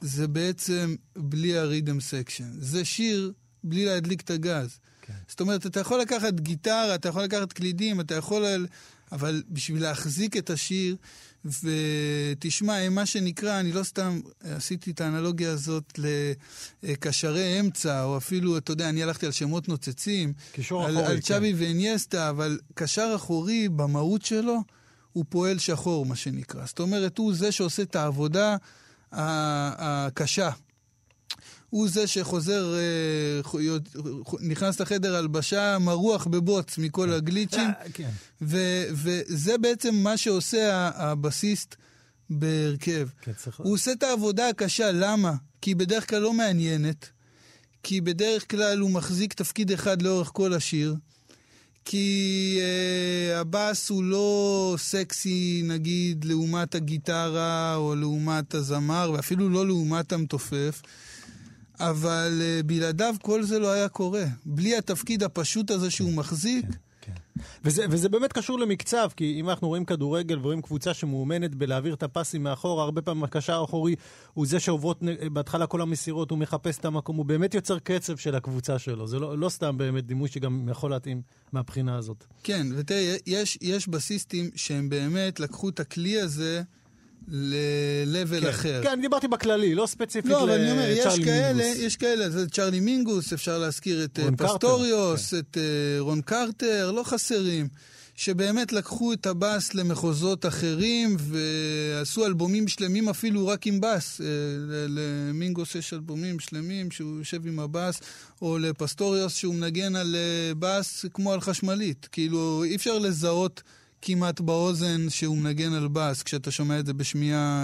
Speaker 3: זה בעצם בלי הרידם סקשן. זה שיר בלי להדליק את הגז. כן. זאת אומרת, אתה יכול לקחת גיטרה, אתה יכול לקחת קלידים, אתה יכול... אבל בשביל להחזיק את השיר, ותשמע, מה שנקרא, אני לא סתם עשיתי את האנלוגיה הזאת לקשרי אמצע, או אפילו, אתה יודע, אני הלכתי על שמות נוצצים, על, אחורי, על צ'אבי כן. ואינייסטה, אבל קשר אחורי במהות שלו, הוא פועל שחור, מה שנקרא. זאת אומרת, הוא זה שעושה את העבודה הקשה. הוא זה שחוזר, נכנס לחדר הלבשה, מרוח בבוץ מכל הגליצ'ים, וזה בעצם מה שעושה הבסיסט בהרכב. הוא עושה את העבודה הקשה, למה? כי בדרך כלל לא מעניינת, כי בדרך כלל הוא מחזיק תפקיד אחד לאורך כל השיר, כי uh, הבאס הוא לא סקסי, נגיד, לעומת הגיטרה או לעומת הזמר, ואפילו לא לעומת המתופף, אבל uh, בלעדיו כל זה לא היה קורה. בלי התפקיד הפשוט הזה שהוא מחזיק. כן, כן.
Speaker 2: וזה, וזה באמת קשור למקצב, כי אם אנחנו רואים כדורגל ורואים קבוצה שמאומנת בלהעביר את הפסים מאחור, הרבה פעמים הקשר האחורי הוא זה שעוברות בהתחלה כל המסירות, הוא מחפש את המקום, הוא באמת יוצר קצב של הקבוצה שלו. זה לא, לא סתם באמת דימוי שגם יכול להתאים מהבחינה הזאת.
Speaker 3: כן, ותראה, יש, יש בסיסטים שהם באמת לקחו את הכלי הזה ל-level
Speaker 2: כן,
Speaker 3: אחר.
Speaker 2: כן, אני דיברתי בכללי, לא ספציפית
Speaker 3: לא, אבל אני אומר, יש כאלה,
Speaker 2: מינגוס.
Speaker 3: יש כאלה, זה צ'רלי מינגוס, אפשר להזכיר את פסטוריוס, כן. את uh, רון קרטר, לא חסרים, שבאמת לקחו את הבאס למחוזות אחרים, ועשו אלבומים שלמים אפילו רק עם באס. למינגוס יש אלבומים שלמים שהוא יושב עם הבאס, או לפסטוריוס שהוא מנגן על באס כמו על חשמלית. כאילו, אי אפשר לזהות כמעט באוזן שהוא מנגן על בס, כשאתה שומע את זה בשמיעה,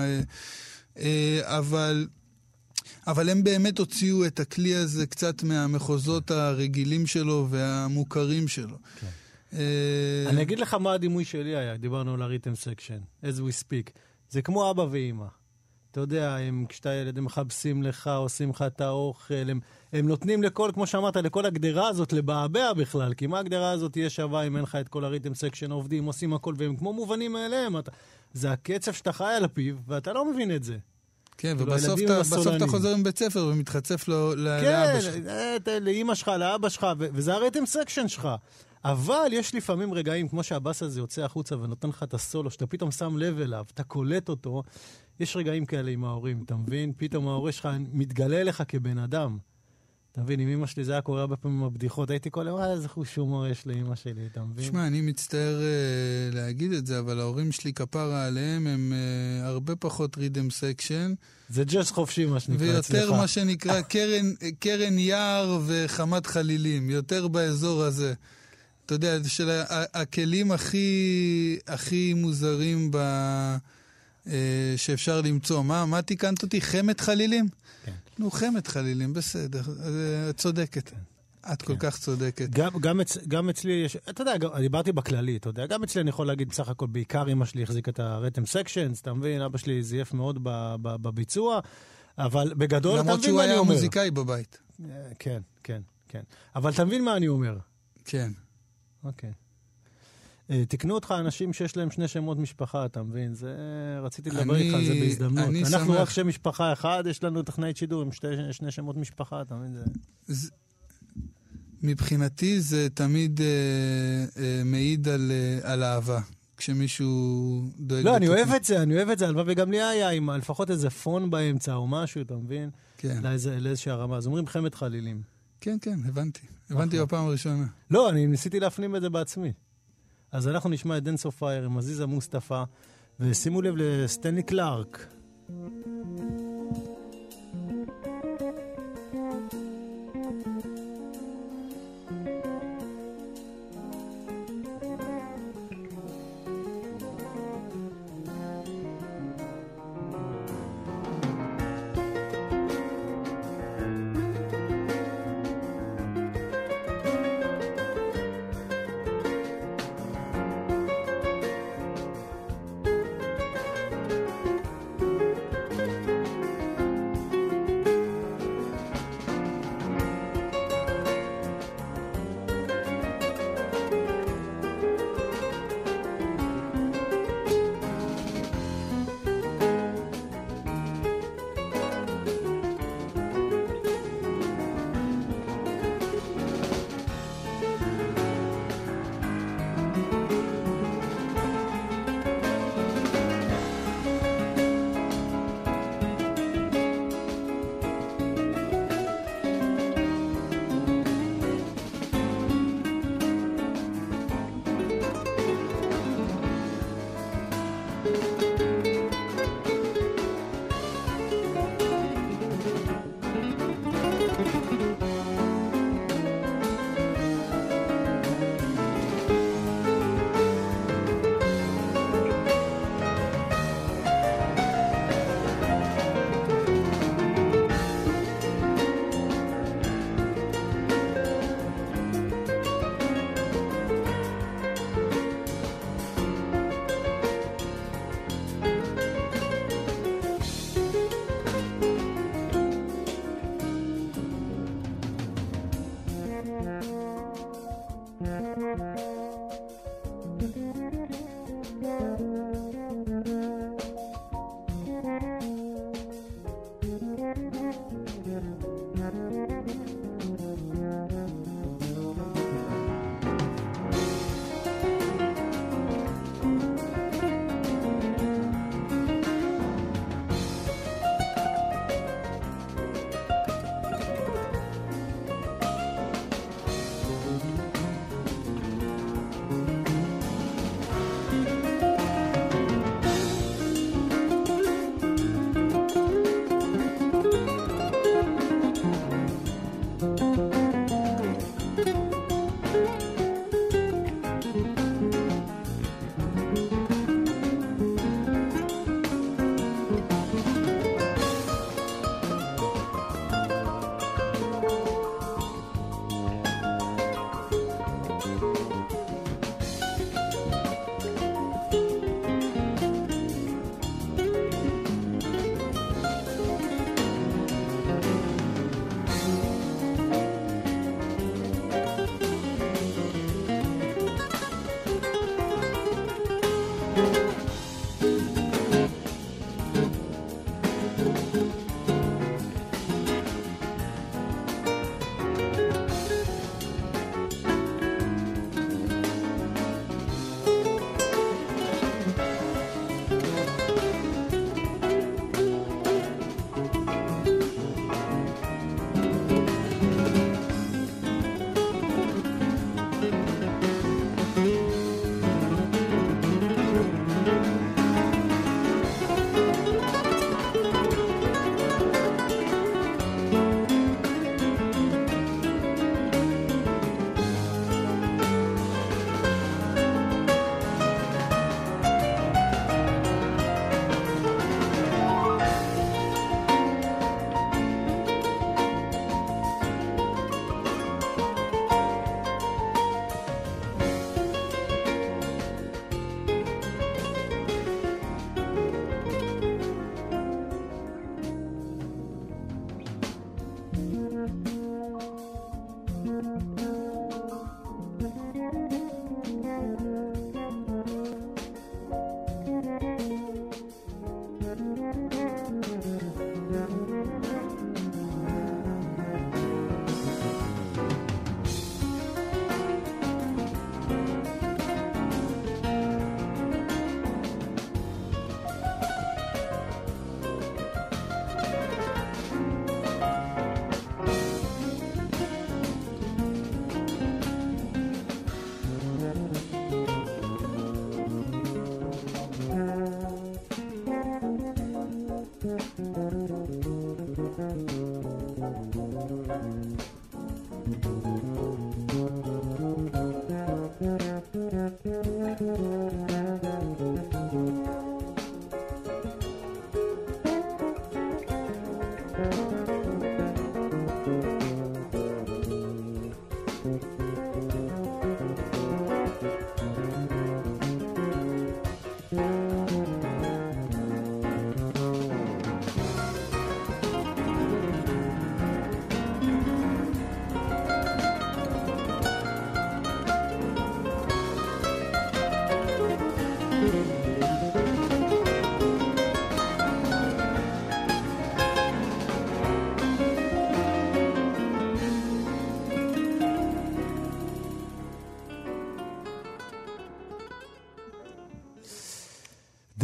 Speaker 3: אבל, אבל הם באמת הוציאו את הכלי הזה קצת מהמחוזות הרגילים שלו והמוכרים שלו.
Speaker 2: כן. אני אגיד לך מה הדימוי שלי היה, דיברנו על הריתם סקשן, as we speak. זה כמו אבא ואמא. אתה יודע, הם, כשאתה ילד, הם מחבשים לך, עושים לך את האוכל, הם, הם נותנים לכל, כמו שאמרת, לכל הגדרה הזאת, לבעבע בכלל, כי מה הגדרה הזאת תהיה שווה אם אין לך את כל הריתם סקשן, עובדים, עושים הכל, והם כמו מובנים מאליהם. אתה, זה הקצב שאתה חי על הפיו, ואתה לא מבין את זה.
Speaker 3: כן, ובסוף אתה, בסוף אתה חוזר עם בית ספר ומתחצף לו,
Speaker 2: כן,
Speaker 3: לאבא שלך.
Speaker 2: כן, לאמא שלך, לאבא שלך, ו- וזה הריתם סקשן שלך. אבל יש לפעמים רגעים, כמו שהבאס הזה יוצא החוצה ונותן לך את הסולו, שאתה פתאום שם לב אליו, אתה קולט אותו, יש רגעים כאלה עם ההורים, אתה מבין? פתאום ההורה שלך מתגלה לך כבן אדם. אתה מבין, עם אמא שלי זה היה קורה הרבה פעמים בבדיחות, הייתי כל יום, איזה חוש הומור יש לאמא שלי, אתה מבין?
Speaker 3: תשמע, אני מצטער uh, להגיד את זה, אבל ההורים שלי כפרה עליהם, הם uh, הרבה פחות רידם סקשן.
Speaker 2: זה ג'אז חופשי, מה שנקרא
Speaker 3: ויותר
Speaker 2: אצלך.
Speaker 3: ויותר מה שנקרא קרן, קרן יער וחמת חלילים, יותר באזור הזה. אתה יודע, של הכלים הכי, הכי מוזרים ב... שאפשר למצוא. מה, מה תיקנת אותי? חמת חלילים? כן. נו, חמת חלילים, בסדר. את צודקת. את כל כך צודקת.
Speaker 2: גם, גם, אצ, גם אצלי יש... אתה יודע, גם, דיברתי בכללי, אתה יודע, גם אצלי אני יכול להגיד בסך הכל, בעיקר אמא שלי החזיק את הרתם סקשנס, אתה מבין? אבא שלי זייף מאוד ב, ב, בביצוע, אבל בגדול, אתה מבין מה אני אומר.
Speaker 3: למרות שהוא היה מוזיקאי בבית.
Speaker 2: כן, כן, כן. אבל אתה מבין מה אני אומר.
Speaker 3: כן.
Speaker 2: אוקיי. תקנו אותך אנשים שיש להם שני שמות משפחה, אתה מבין? זה... רציתי לדבר איתך על זה בהזדמנות. אנחנו רק שם משפחה אחד, יש לנו טכנאית שידור עם שתי, שני שמות משפחה, אתה מבין? זה...
Speaker 3: מבחינתי זה תמיד אה, אה, מעיד על, אה, על אהבה. כשמישהו דואג...
Speaker 2: לא, אני אוהב את זה, אני אוהב את זה, וגם לי היה עם לפחות איזה פון באמצע או משהו, אתה מבין? כן. לאיזושהי הרמה. אז אומרים חמת חלילים.
Speaker 3: כן, כן, הבנתי. הבנתי בפעם הראשונה.
Speaker 2: לא, אני ניסיתי להפנים את זה בעצמי. אז אנחנו נשמע את דנס אוף פייר עם עזיזה מוסטפא, ושימו לב לסטנלי קלארק.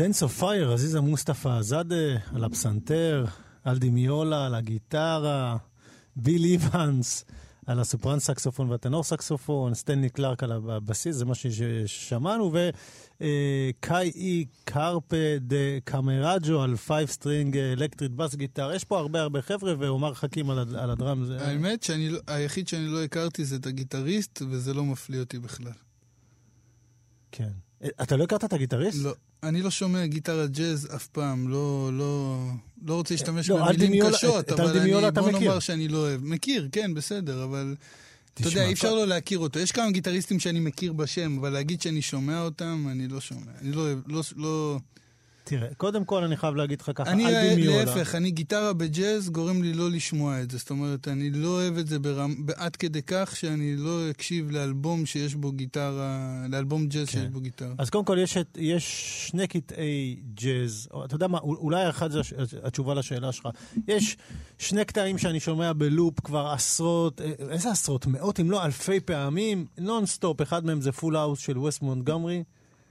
Speaker 2: Dance of Fire, עזיזה מוסטפא זאדה, על הפסנתר, אלדי מיולה, על הגיטרה, ביל איבנס, על הסופרן סקסופון והטנור סקסופון, סטנלי קלארק על הבסיס, זה מה ששמענו, וקאי אי קרפה דה קמרג'ו על פייב סטרינג אלקטריט בס גיטר. יש פה הרבה הרבה חבר'ה, ואומר חכים על, על הדרם.
Speaker 3: האמת שהיחיד שאני לא הכרתי זה את הגיטריסט, וזה לא מפליא אותי בכלל.
Speaker 2: כן. אתה לא הכרת את הגיטריסט?
Speaker 3: לא. אני לא שומע גיטרה ג'אז אף פעם, לא, לא, לא רוצה להשתמש במילים קשות, אבל אני, בוא נאמר שאני לא אוהב. מכיר, כן, בסדר, אבל אתה יודע, אי אפשר לא להכיר אותו. יש כמה גיטריסטים שאני מכיר בשם, אבל להגיד שאני שומע אותם, אני לא שומע. אני לא אוהב, לא, לא...
Speaker 2: תראה, קודם כל אני חייב להגיד לך ככה,
Speaker 3: אני להפך, אני גיטרה בג'אז גורם לי לא לשמוע את זה, זאת אומרת, אני לא אוהב את זה עד כדי כך שאני לא אקשיב לאלבום שיש בו גיטרה, לאלבום ג'אז שיש בו גיטרה.
Speaker 2: אז קודם כל יש שני קטעי ג'אז, אתה יודע מה, אולי אחד זה התשובה לשאלה שלך, יש שני קטעים שאני שומע בלופ כבר עשרות, איזה עשרות, מאות אם לא אלפי פעמים, נונסטופ, אחד מהם זה פול האוס של ווסט מונטגומרי,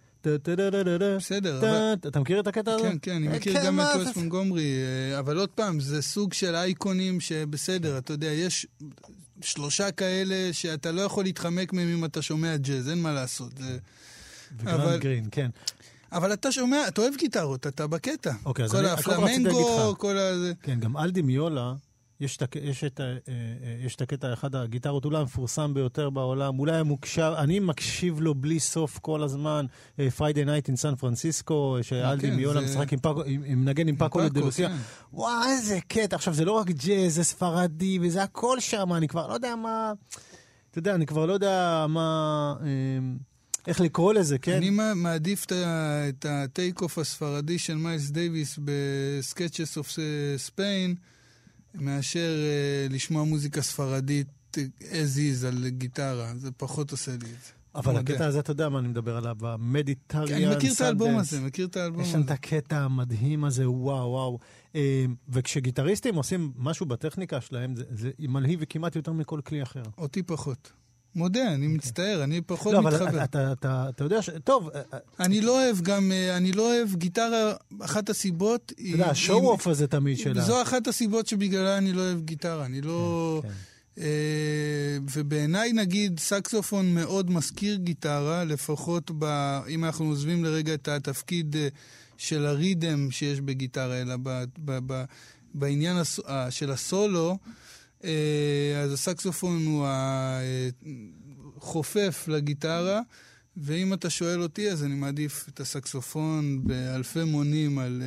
Speaker 3: בסדר,
Speaker 2: אתה מכיר את הקטע הזה?
Speaker 3: כן, כן, אני מכיר גם את ווסט מונטגומרי, אבל עוד פעם, זה סוג של אייקונים שבסדר, אתה יודע, יש שלושה כאלה שאתה לא יכול להתחמק מהם אם אתה שומע ג'אז, אין מה לעשות.
Speaker 2: וגרנד גרין, כן.
Speaker 3: אבל אתה שומע, אתה אוהב גיטרות, אתה בקטע. כל הפלמנגו, כל ה...
Speaker 2: כן, גם אלדי מיולה, יש את, יש, את, יש את הקטע, אחד הגיטרות אולי המפורסם ביותר בעולם, אולי המוקשב, אני מקשיב לו בלי סוף כל הזמן, Friday Night in San Francisco, שאלדי מיולה משחק עם נגן עם פאקו לדלוסיה. וואו, איזה קטע. עכשיו, זה לא רק ג'אז, זה ספרדי, וזה הכל שם, אני כבר לא יודע מה, אתה יודע, אני כבר לא יודע מה, איך לקרוא לזה, כן?
Speaker 3: אני מעדיף את הטייק-אוף הספרדי של מיילס דייביס ב-Sketches of Spain, מאשר uh, לשמוע מוזיקה ספרדית as is על גיטרה. זה פחות עושה לי את זה.
Speaker 2: אבל הקטע הזה, אתה יודע מה אני מדבר עליו, המדיטריאן.
Speaker 3: אני מכיר את האלבום הזה, מכיר את האלבום הזה.
Speaker 2: יש שם את הקטע המדהים הזה, וואו, וואו. וכשגיטריסטים עושים משהו בטכניקה שלהם, זה, זה מלהיב וכמעט יותר מכל כלי אחר.
Speaker 3: אותי פחות. מודה, אני מצטער, אני פחות מתחבר.
Speaker 2: לא, אבל אתה, אתה, אתה יודע ש... טוב.
Speaker 3: אני לא אוהב גם, אני לא אוהב גיטרה, אחת הסיבות...
Speaker 2: אתה יודע, השואו-אוף הזה תמיד שלה.
Speaker 3: זו אחת הסיבות שבגללה אני לא אוהב גיטרה, אני לא... ובעיניי נגיד סקסופון מאוד מזכיר גיטרה, לפחות אם אנחנו עוזבים לרגע את התפקיד של הרידם שיש בגיטרה, אלא בעניין של הסולו, אז הסקסופון הוא החופף לגיטרה, ואם אתה שואל אותי, אז אני מעדיף את הסקסופון באלפי מונים על,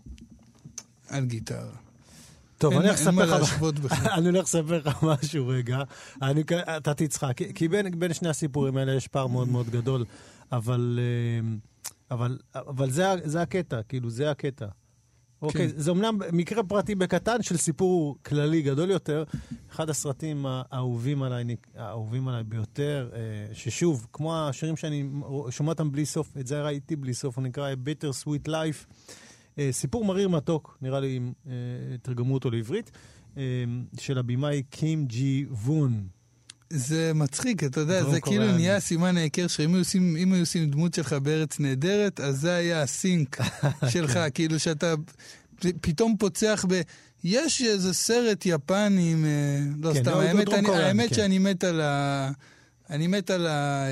Speaker 3: על גיטרה.
Speaker 2: טוב,
Speaker 3: אין,
Speaker 2: אני הולך לספר
Speaker 3: לך
Speaker 2: אני הולך לספר לך משהו רגע, אני, אתה תצחק, כי, כי בין, בין שני הסיפורים האלה יש פער מאוד מאוד גדול, אבל, אבל, אבל זה, זה הקטע, כאילו זה הקטע. אוקיי, זה אומנם מקרה פרטי בקטן של סיפור כללי גדול יותר. אחד הסרטים האהובים עליי, האהובים עליי ביותר, ששוב, כמו השירים שאני שומע אותם בלי סוף, את זה ראיתי בלי סוף, הוא נקרא Bitter Sweet Life. סיפור מריר מתוק, נראה לי אם תרגמו אותו לעברית, של הבימאי קים ג'י וון.
Speaker 3: זה מצחיק, אתה יודע, זה כאילו נהיה סימן ההיכר שאם היו עושים דמות שלך בארץ נהדרת, אז זה היה הסינק שלך, כאילו שאתה פתאום פוצח ב... יש איזה סרט יפני, לא סתם, האמת שאני מת על ה... אני מת על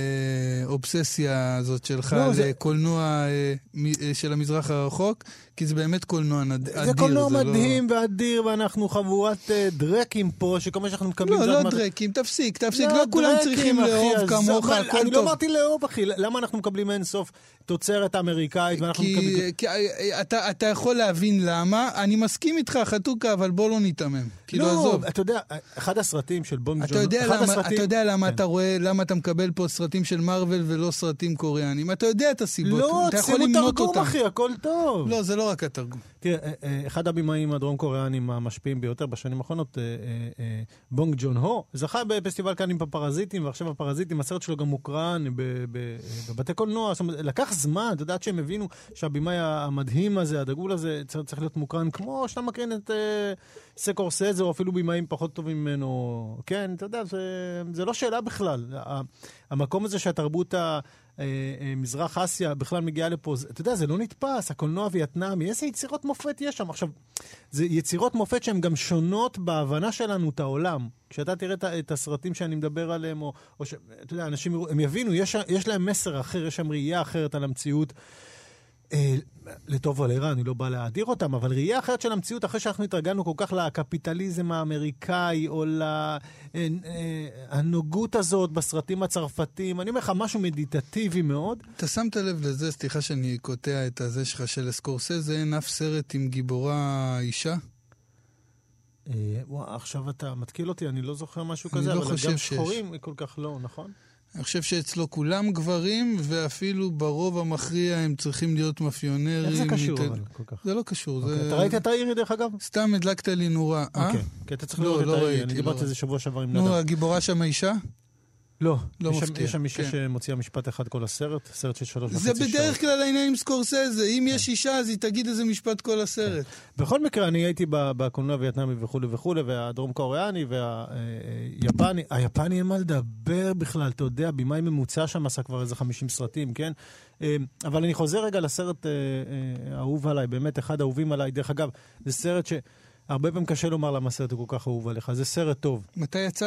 Speaker 3: האובססיה הזאת שלך לקולנוע של המזרח הרחוק, כי זה באמת קולנוע אדיר.
Speaker 2: זה קולנוע מדהים ואדיר, ואנחנו חבורת דרקים פה, שכל מה שאנחנו מקבלים...
Speaker 3: לא, לא דרקים, תפסיק, תפסיק, לא כולם צריכים לאהוב כמוך, הכל טוב.
Speaker 2: אני לא אמרתי לאהוב, אחי, למה אנחנו מקבלים אין סוף תוצרת אמריקאית, ואנחנו מקבלים...
Speaker 3: כי אתה יכול להבין למה, אני מסכים איתך, חתוקה, אבל בוא לא ניתמם.
Speaker 2: לא, אתה יודע, אחד הסרטים של בונג ג'ון...
Speaker 3: אתה יודע למה אתה רואה, למה אתה מקבל פה סרטים של מרוול ולא סרטים קוריאנים. אתה יודע את הסיבות.
Speaker 2: לא, שימו תרגום, אחי, הכל טוב.
Speaker 3: לא, זה לא רק התרגום.
Speaker 2: תראה, אחד הבימאים הדרום קוריאנים המשפיעים ביותר בשנים האחרונות, בונג ג'ון הו, זכה בפסטיבל כאן עם הפרזיטים, ועכשיו הפרזיטים, הסרט שלו גם מוקרן בבתי קולנוע. לקח זמן, אתה יודעת שהם הבינו שהבימאי המדהים הזה, הדגול הזה, צריך להיות מוקרן, כמו שאתה מקרין את סקורסזה, או אפילו בימאים פחות טובים ממנו. כן, אתה יודע, זה לא שאלה בכלל. המקום הזה שהתרבות מזרח אסיה בכלל מגיעה לפה, אתה יודע, זה לא נתפס, הקולנוע וייטנאמי, איזה יצירות מופת יש שם? עכשיו, זה יצירות מופת שהן גם שונות בהבנה שלנו את העולם. כשאתה תראה את, את הסרטים שאני מדבר עליהם, או, או ש, אתה יודע, אנשים הם יבינו, יש, יש להם מסר אחר, יש שם ראייה אחרת על המציאות, אה, לטוב או לרע, אני לא בא להאדיר אותם, אבל ראייה אחרת של המציאות, אחרי שאנחנו התרגלנו כל כך לקפיטליזם האמריקאי, או להנוגות הזאת בסרטים הצרפתיים, אני אומר לך, משהו מדיטטיבי מאוד.
Speaker 3: אתה שמת לב לזה, סליחה שאני קוטע את הזה שלך של סקורסזה, אין אף סרט עם גיבורה אישה?
Speaker 2: וואו, עכשיו אתה מתקיל אותי, אני לא זוכר משהו כזה, אבל גם שחורים כל כך לא, נכון?
Speaker 3: אני חושב שאצלו כולם גברים, ואפילו ברוב המכריע הם צריכים להיות מאפיונרים.
Speaker 2: איך זה קשור אבל כל כך?
Speaker 3: זה לא קשור.
Speaker 2: אתה ראית את האירי דרך אגב?
Speaker 3: סתם הדלקת לי נורה.
Speaker 2: אוקיי, כי אתה צריך לראות את האירי. אני דיברתי איזה שבוע שעבר עם נדב.
Speaker 3: נו, הגיבורה שם האישה?
Speaker 2: לא,
Speaker 3: לא מפתיע.
Speaker 2: יש שם מישהו שמוציאה משפט אחד כל הסרט, סרט של שלוש וחצי
Speaker 3: זה
Speaker 2: שעות.
Speaker 3: בדרך כלל העניין עם סקורסזה, אם יש אישה אז היא תגיד איזה משפט כל הסרט.
Speaker 2: בכל מקרה, אני הייתי בקולנוע וייטנאמי וכו' וכו', והדרום קוריאני והיפני, היפני אין מה לדבר בכלל, אתה יודע, במאי ממוצע שם עשה כבר איזה חמישים סרטים, כן? אבל אני חוזר רגע לסרט אהוב עליי, באמת אחד אהובים עליי, דרך אגב, זה סרט שהרבה פעמים קשה לומר למה הסרט הוא כל כך אהוב עליך, זה סרט טוב.
Speaker 3: מתי יצא?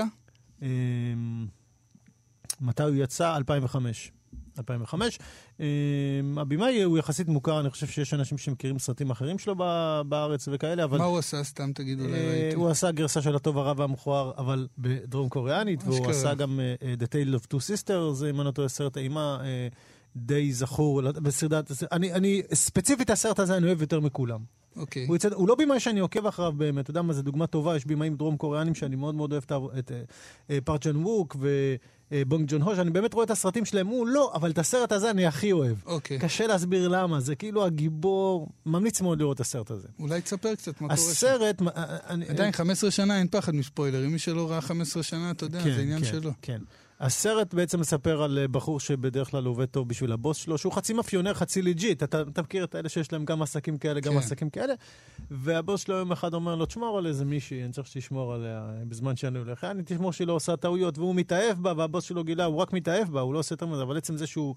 Speaker 2: מתי הוא יצא? אלפיים וחמש. אלפיים וחמש. הבימאי הוא יחסית מוכר, אני חושב שיש אנשים שמכירים סרטים אחרים שלו בארץ וכאלה, אבל...
Speaker 3: מה הוא עשה? סתם תגיד אולי ראיתי.
Speaker 2: הוא עשה גרסה של הטוב הרע והמכוער, אבל בדרום קוריאנית, והוא עשה גם The Tale of Two Sisters, זה אם אני לא טועה סרט אימה די זכור, בסרט... אני, ספציפית הסרט הזה אני אוהב יותר מכולם.
Speaker 3: אוקיי.
Speaker 2: הוא, יצא, הוא לא בימאי שאני עוקב אחריו באמת, אתה יודע מה, זו דוגמה טובה, יש בימאים דרום קוריאנים שאני מאוד מאוד אוהב את פארק ג'ון ווק ובונג ג'ון הו, שאני באמת רואה את הסרטים שלהם, הוא לא, אבל את הסרט הזה אני הכי אוהב.
Speaker 3: אוקיי.
Speaker 2: קשה להסביר למה, זה כאילו הגיבור, ממליץ מאוד לראות את הסרט הזה.
Speaker 3: אולי תספר קצת מה קורה שם.
Speaker 2: הסרט...
Speaker 3: עדיין חמש עשרה שנה אין פחד מספוילרים, מי שלא ראה חמש עשרה שנה, אתה יודע, זה עניין שלו.
Speaker 2: כן, הסרט בעצם מספר על בחור שבדרך כלל עובד טוב בשביל הבוס שלו, שהוא חצי מאפיונר, חצי ליג'יט. אתה, אתה מכיר את האלה שיש להם גם עסקים כאלה, גם עסקים כאלה. והבוס שלו יום אחד אומר לו, תשמור על איזה מישהי, אני צריך שתשמור עליה בזמן שאני הולך. אני תשמור שהיא לא עושה טעויות, והוא מתאהב בה, והבוס שלו גילה, הוא רק מתאהב בה, הוא לא עושה יותר מזה, אבל עצם זה שהוא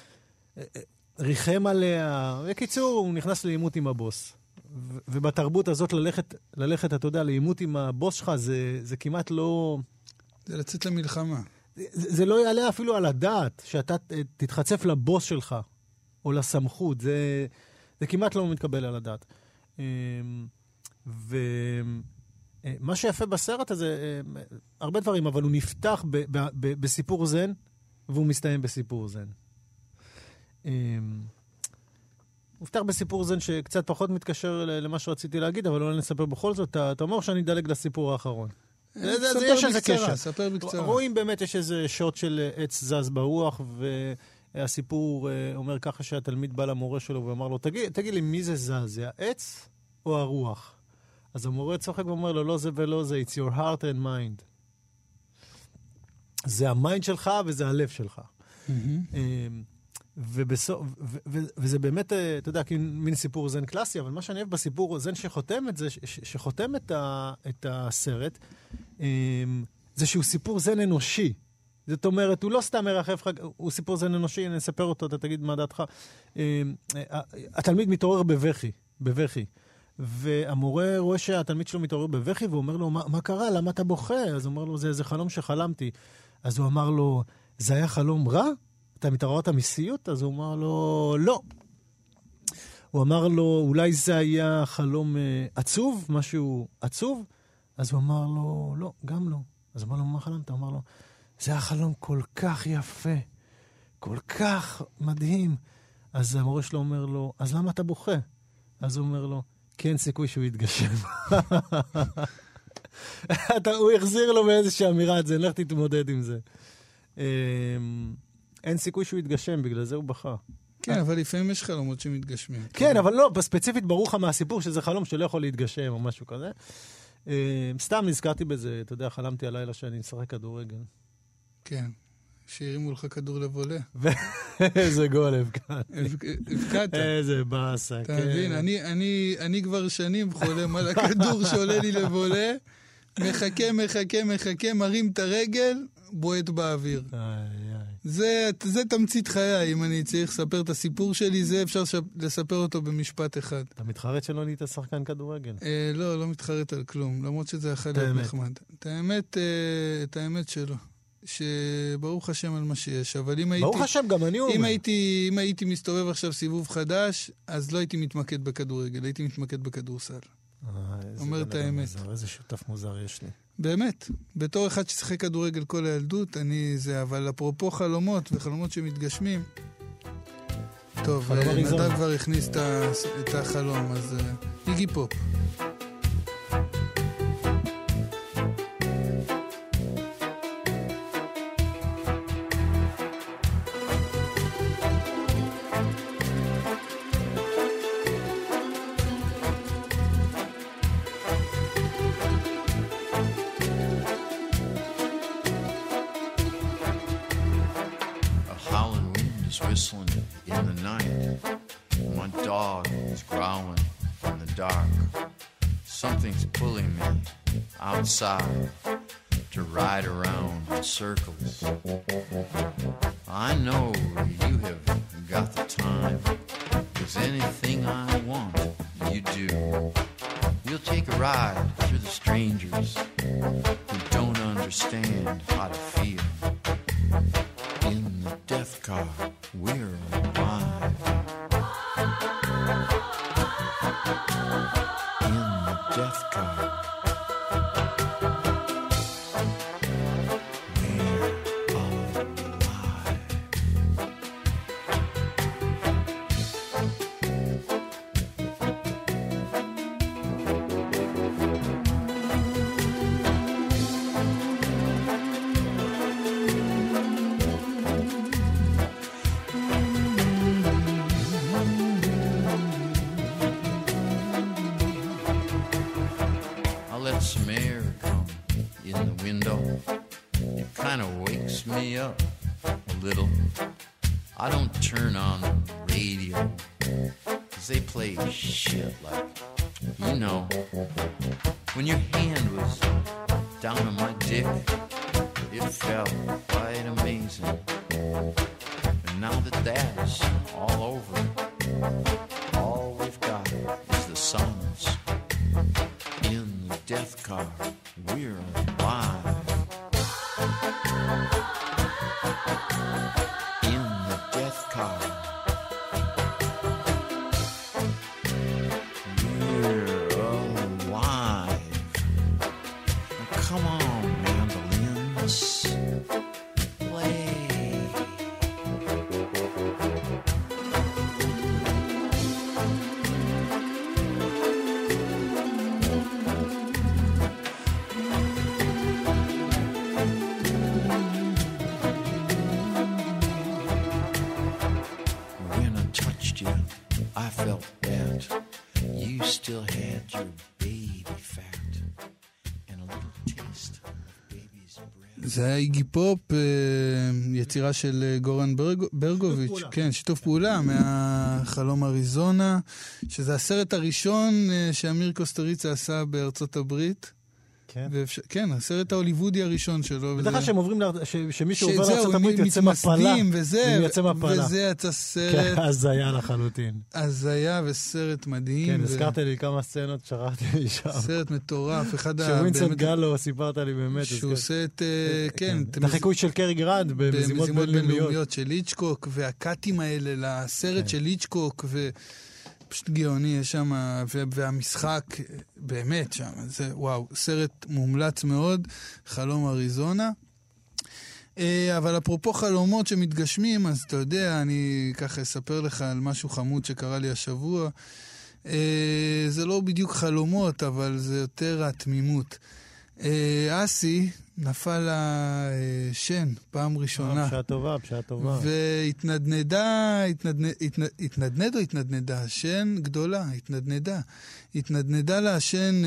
Speaker 2: ריחם עליה. בקיצור, הוא נכנס לאימות עם הבוס. ו- ובתרבות הזאת ללכת, ללכת, אתה יודע, לאימות עם הבוס שלך, זה, זה כמעט לא...
Speaker 3: זה לצאת למלחמה.
Speaker 2: זה, זה לא יעלה אפילו על הדעת שאתה תתחצף לבוס שלך, או לסמכות. זה, זה כמעט לא מתקבל על הדעת. ומה שיפה בסרט הזה, הרבה דברים, אבל הוא נפתח ב, ב, ב, בסיפור זן, והוא מסתיים בסיפור זן. הוא נפתח בסיפור זן שקצת פחות מתקשר למה שרציתי להגיד, אבל לא נספר בכל זאת. אתה, אתה אומר שאני אדלג לסיפור האחרון.
Speaker 3: ספר בקצרה, ספר בקצרה.
Speaker 2: רואים באמת, יש איזה שוט של עץ זז ברוח, והסיפור אומר ככה שהתלמיד בא למורה שלו ואמר לו, תגיד, תגיד לי, מי זה זז? זה העץ או הרוח? אז המורה צוחק ואומר לו, לא זה ולא זה, it's your heart and mind. זה המיינד שלך וזה הלב שלך. וזה באמת, אתה יודע, מין סיפור זן קלאסי, אבל מה שאני אוהב בסיפור זן שחותם את זה, שחותם את הסרט, זה שהוא סיפור זן אנושי. זאת אומרת, הוא לא סתם מרחב, הוא סיפור זן אנושי, אני אספר אותו, אתה תגיד מה דעתך. התלמיד מתעורר בבכי, בבכי. והמורה רואה שהתלמיד שלו מתעורר בבכי, והוא אומר לו, מה קרה? למה אתה בוכה? אז הוא אומר לו, זה איזה חלום שחלמתי. אז הוא אמר לו, זה היה חלום רע? אתה מתעוררת מסיוט? אז הוא אמר לו, לא. הוא אמר לו, אולי זה היה חלום uh, עצוב, משהו עצוב? אז הוא אמר לו, לא, גם לא. אז הוא אמר לו, מה חלמת? הוא אמר לו, זה היה חלום כל כך יפה, כל כך מדהים. אז המורה שלו אומר לו, אז למה אתה בוכה? אז הוא אומר לו, כי אין סיכוי שהוא יתגשם. הוא החזיר לו באיזושהי אמירה את זה, לך תתמודד עם זה. אין סיכוי שהוא יתגשם, בגלל זה הוא בכה.
Speaker 3: כן, אבל לפעמים יש חלומות שמתגשמים.
Speaker 2: כן, אבל לא, בספציפית ברוך מהסיפור שזה חלום שלא יכול להתגשם או משהו כזה. סתם נזכרתי בזה, אתה יודע, חלמתי הלילה שאני נשחק כדורגל.
Speaker 3: כן, שהרימו לך כדור לבולה.
Speaker 2: איזה גולב כאן.
Speaker 3: הבקעת.
Speaker 2: איזה באסה, כן.
Speaker 3: אתה מבין, אני כבר שנים חולם על הכדור שעולה לי לבולה, מחכה, מחכה, מחכה, מרים את הרגל, בועט באוויר. זה, זה תמצית חיי, אם אני צריך לספר את הסיפור שלי, זה אפשר לספר אותו במשפט אחד.
Speaker 2: אתה מתחרט שלא נהיית שחקן כדורגל?
Speaker 3: אה, לא, לא מתחרט על כלום, למרות שזה יכול להיות נחמד. את האמת, אה, את האמת שלא. שברוך השם על מה שיש, אבל אם הייתי...
Speaker 2: ברוך השם, גם אני אומר.
Speaker 3: אם הייתי, אם הייתי מסתובב עכשיו סיבוב חדש, אז לא הייתי מתמקד בכדורגל, הייתי מתמקד בכדורסל. אומר את האמת.
Speaker 2: איזה שותף מוזר יש לי.
Speaker 3: באמת, בתור אחד ששיחק כדורגל כל הילדות, אני זה, אבל אפרופו חלומות וחלומות שמתגשמים, טוב, נדב כבר הכניס את החלום, אז איגי פופ.
Speaker 5: Whistling in the night. My dog is growling in the dark. Something's pulling me outside to ride around in circles. I know you have got the time, 'cause anything I want, you do. You'll take a ride through the strangers who don't understand how to feel. In the death car, we're alive. In the death car, we're alive. Some air come in the window. It kind of wakes me up a little. I don't turn on the radio, 'cause they play shit like, you know, when your hand was down on my dick, it felt quite amazing. And now that that's all over, all we've got is the silence. In the death car, we're alive. In the death car, we're alive. Now come on, mandolins, play. I felt that you still had your baby fat and a little taste of baby's breath.
Speaker 3: זה היה איגי פופ, יצירה של גורן ברגוביץ', כן, שיתוף פעולה מהחלום אריזונה, שזה הסרט הראשון שאמיר קוסטריצה עשה בארצות הברית.
Speaker 2: כן.
Speaker 3: ואפשר, כן, הסרט ההוליוודי הראשון שלו.
Speaker 2: בדרך כלל שהם עוברים, שמישהו עובר לארצות הברית יוצא מפלה.
Speaker 3: וזה,
Speaker 2: יוצא מפלה.
Speaker 3: וזה יצא סרט.
Speaker 2: כן, אז היה לחלוטין.
Speaker 3: אז היה וסרט מדהים.
Speaker 2: כן,
Speaker 3: ו...
Speaker 2: הזכרת לי כמה סצנות, שרחתי לי שם.
Speaker 3: סרט מטורף. אחד
Speaker 2: ה... שווינסנט גלו, סיפרת לי באמת.
Speaker 3: שהוא עושה את, כן.
Speaker 2: את החיקוי של קרי גרנד במזימות בינלאומיות.
Speaker 3: של היצ'קוק, והקאטים האלה לסרט של היצ'קוק, ו... פשוט גאוני, יש שם, והמשחק, באמת שם, זה, וואו, סרט מומלץ מאוד, חלום אריזונה. אבל אפרופו חלומות שמתגשמים, אז אתה יודע, אני ככה אספר לך על משהו חמוד שקרה לי השבוע. זה לא בדיוק חלומות, אבל זה יותר התמימות. אסי נפל לשן, פעם ראשונה.
Speaker 2: בשעה טובה, בשעה טובה.
Speaker 3: והתנדנדה, התנדנד או התנדנדה? שן גדולה, התנדנדה. התנדנדה לשן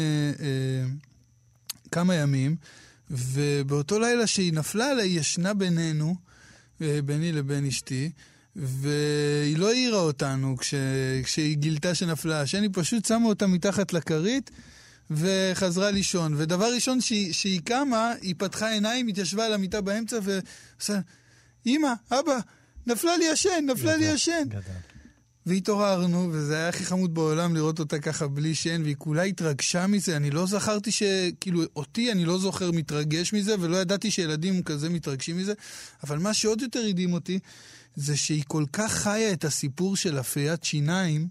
Speaker 3: כמה ימים, ובאותו לילה שהיא נפלה עליי, ישנה בינינו, ביני לבין אשתי, והיא לא העירה אותנו כש, כשהיא גילתה שנפלה. השן היא פשוט שמה אותה מתחת לכרית, וחזרה לישון. ודבר ראשון שהיא, שהיא קמה, היא פתחה עיניים, התיישבה על המיטה באמצע, ועושה, אמא, אבא, נפלה לי ישן, נפלה לי ישן. והתעוררנו, וזה היה הכי חמוד בעולם לראות אותה ככה בלי שן, והיא כולה התרגשה מזה. אני לא זכרתי ש... כאילו, אותי אני לא זוכר מתרגש מזה, ולא ידעתי שילדים כזה מתרגשים מזה. אבל מה שעוד יותר הדהים אותי, זה שהיא כל כך חיה את הסיפור של אפיית שיניים,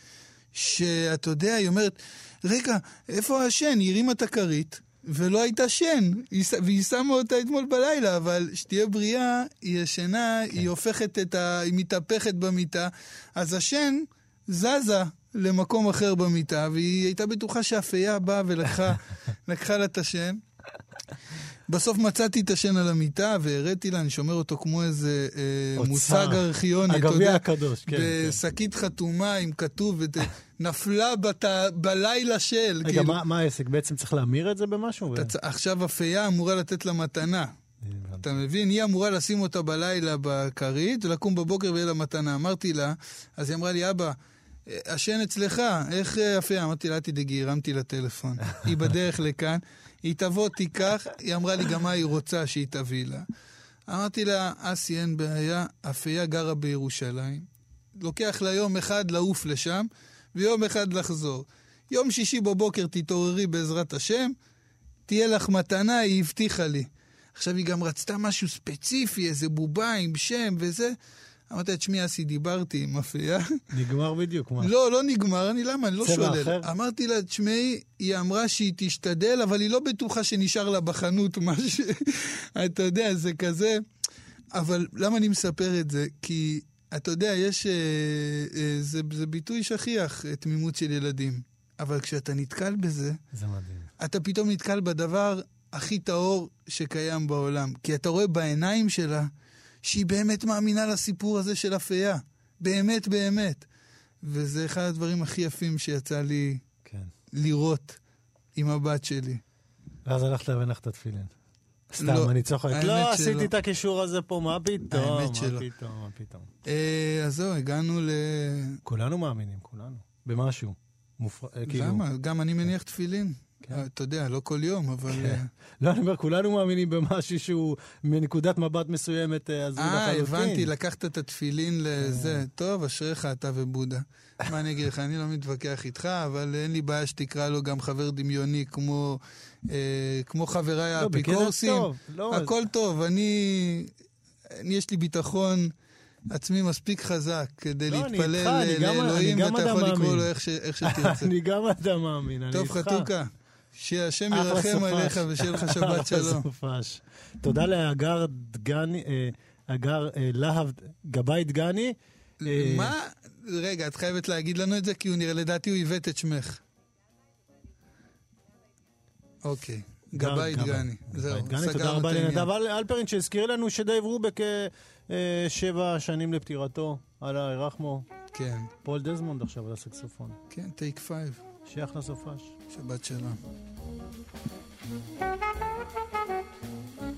Speaker 3: שאתה יודע, היא אומרת, רגע, איפה השן? היא הרימה את הכרית, ולא הייתה שן, והיא שמה אותה אתמול בלילה, אבל שתהיה בריאה, היא ישנה, כן. היא הופכת את ה... היא מתהפכת במיטה, אז השן זזה למקום אחר במיטה, והיא הייתה בטוחה שהאפייה באה ולקחה לקחה לה את השן. בסוף מצאתי את השן על המיטה, והראיתי לה, אני שומר אותו כמו איזה אה, מושג ארכיוני,
Speaker 2: הגביע הקדוש, כן.
Speaker 3: בשקית כן. חתומה עם כתוב, ות... נפלה בת... בלילה של.
Speaker 2: רגע, כאילו... מה, מה העסק? בעצם צריך להמיר את זה במשהו?
Speaker 3: ו... עכשיו אפייה אמורה לתת לה מתנה. אתה מבין? היא אמורה לשים אותה בלילה בכרית, ולקום בבוקר ויהיה לה מתנה. אמרתי לה, אז היא אמרה לי, אבא, השן אצלך, איך אפייה? אמרתי לה, תדאגי, הרמתי לטלפון. היא בדרך לכאן. היא תבוא, תיקח, היא אמרה לי גם מה היא רוצה שהיא תביא לה. אמרתי לה, אסי, אין בעיה, אפייה גרה בירושלים. לוקח לה יום אחד לעוף לשם, ויום אחד לחזור. יום שישי בבוקר תתעוררי בעזרת השם, תהיה לך מתנה, היא הבטיחה לי. עכשיו היא גם רצתה משהו ספציפי, איזה בובה עם שם וזה. אמרתי, תשמעי, אסי, דיברתי עם אפייה.
Speaker 2: נגמר בדיוק, מה?
Speaker 3: לא, לא נגמר, אני למה? אני לא שולל. אמרתי לה, תשמעי, היא אמרה שהיא תשתדל, אבל היא לא בטוחה שנשאר לה בחנות משהו. אתה יודע, זה כזה. אבל למה אני מספר את זה? כי, אתה יודע, יש... זה, זה ביטוי שכיח, תמימות של ילדים. אבל כשאתה נתקל בזה...
Speaker 2: זה מדהים.
Speaker 3: אתה פתאום נתקל בדבר הכי טהור שקיים בעולם. כי אתה רואה בעיניים שלה... שהיא באמת מאמינה לסיפור הזה של אפייה. באמת, באמת. וזה אחד הדברים הכי יפים שיצא לי כן. לראות עם הבת שלי.
Speaker 2: ואז הלכת להביא לך את התפילין. סתם, לא, אני צוחק. לא, עשיתי את הקישור הזה פה, מה פתאום?
Speaker 3: האמת שלא.
Speaker 2: מה פתאום, מה פתאום.
Speaker 3: אה, אז זהו, הגענו ל...
Speaker 2: כולנו מאמינים, כולנו. במשהו. מופר...
Speaker 3: למה? כאילו... גם אני מניח תפילין. אתה יודע, לא כל יום, אבל...
Speaker 2: לא, אני אומר, כולנו מאמינים במשהו שהוא מנקודת מבט מסוימת הזו לחלוטין.
Speaker 3: אה, הבנתי, לקחת את התפילין לזה. טוב, אשריך אתה ובודה. מה אני אגיד לך, אני לא מתווכח איתך, אבל אין לי בעיה שתקרא לו גם חבר דמיוני כמו חבריי האפיקורסים. הכל טוב, אני... יש לי ביטחון עצמי מספיק חזק כדי להתפלל לאלוהים, ואתה יכול לקרוא לו איך שתרצה.
Speaker 2: אני גם אדם מאמין, אני איתך.
Speaker 3: טוב, חתוקה. שהשם ירחם עליך ושיהיה לך שבת שלום.
Speaker 2: תודה לאגר דגני, אגר להב גבאי דגני.
Speaker 3: מה? רגע, את חייבת להגיד לנו את זה, כי הוא נראה, לדעתי הוא הבאת את שמך. אוקיי, גבאי דגני. זהו,
Speaker 2: סגרנו תודה רבה לנדב אלפרין שהזכיר לנו שדייב רובק שבע שנים לפטירתו, אללה ירחמו.
Speaker 3: כן.
Speaker 2: פול דזמונד עכשיו על הסקסופון.
Speaker 3: כן, טייק פייב.
Speaker 2: שייך לסופש.
Speaker 3: שבת שלום.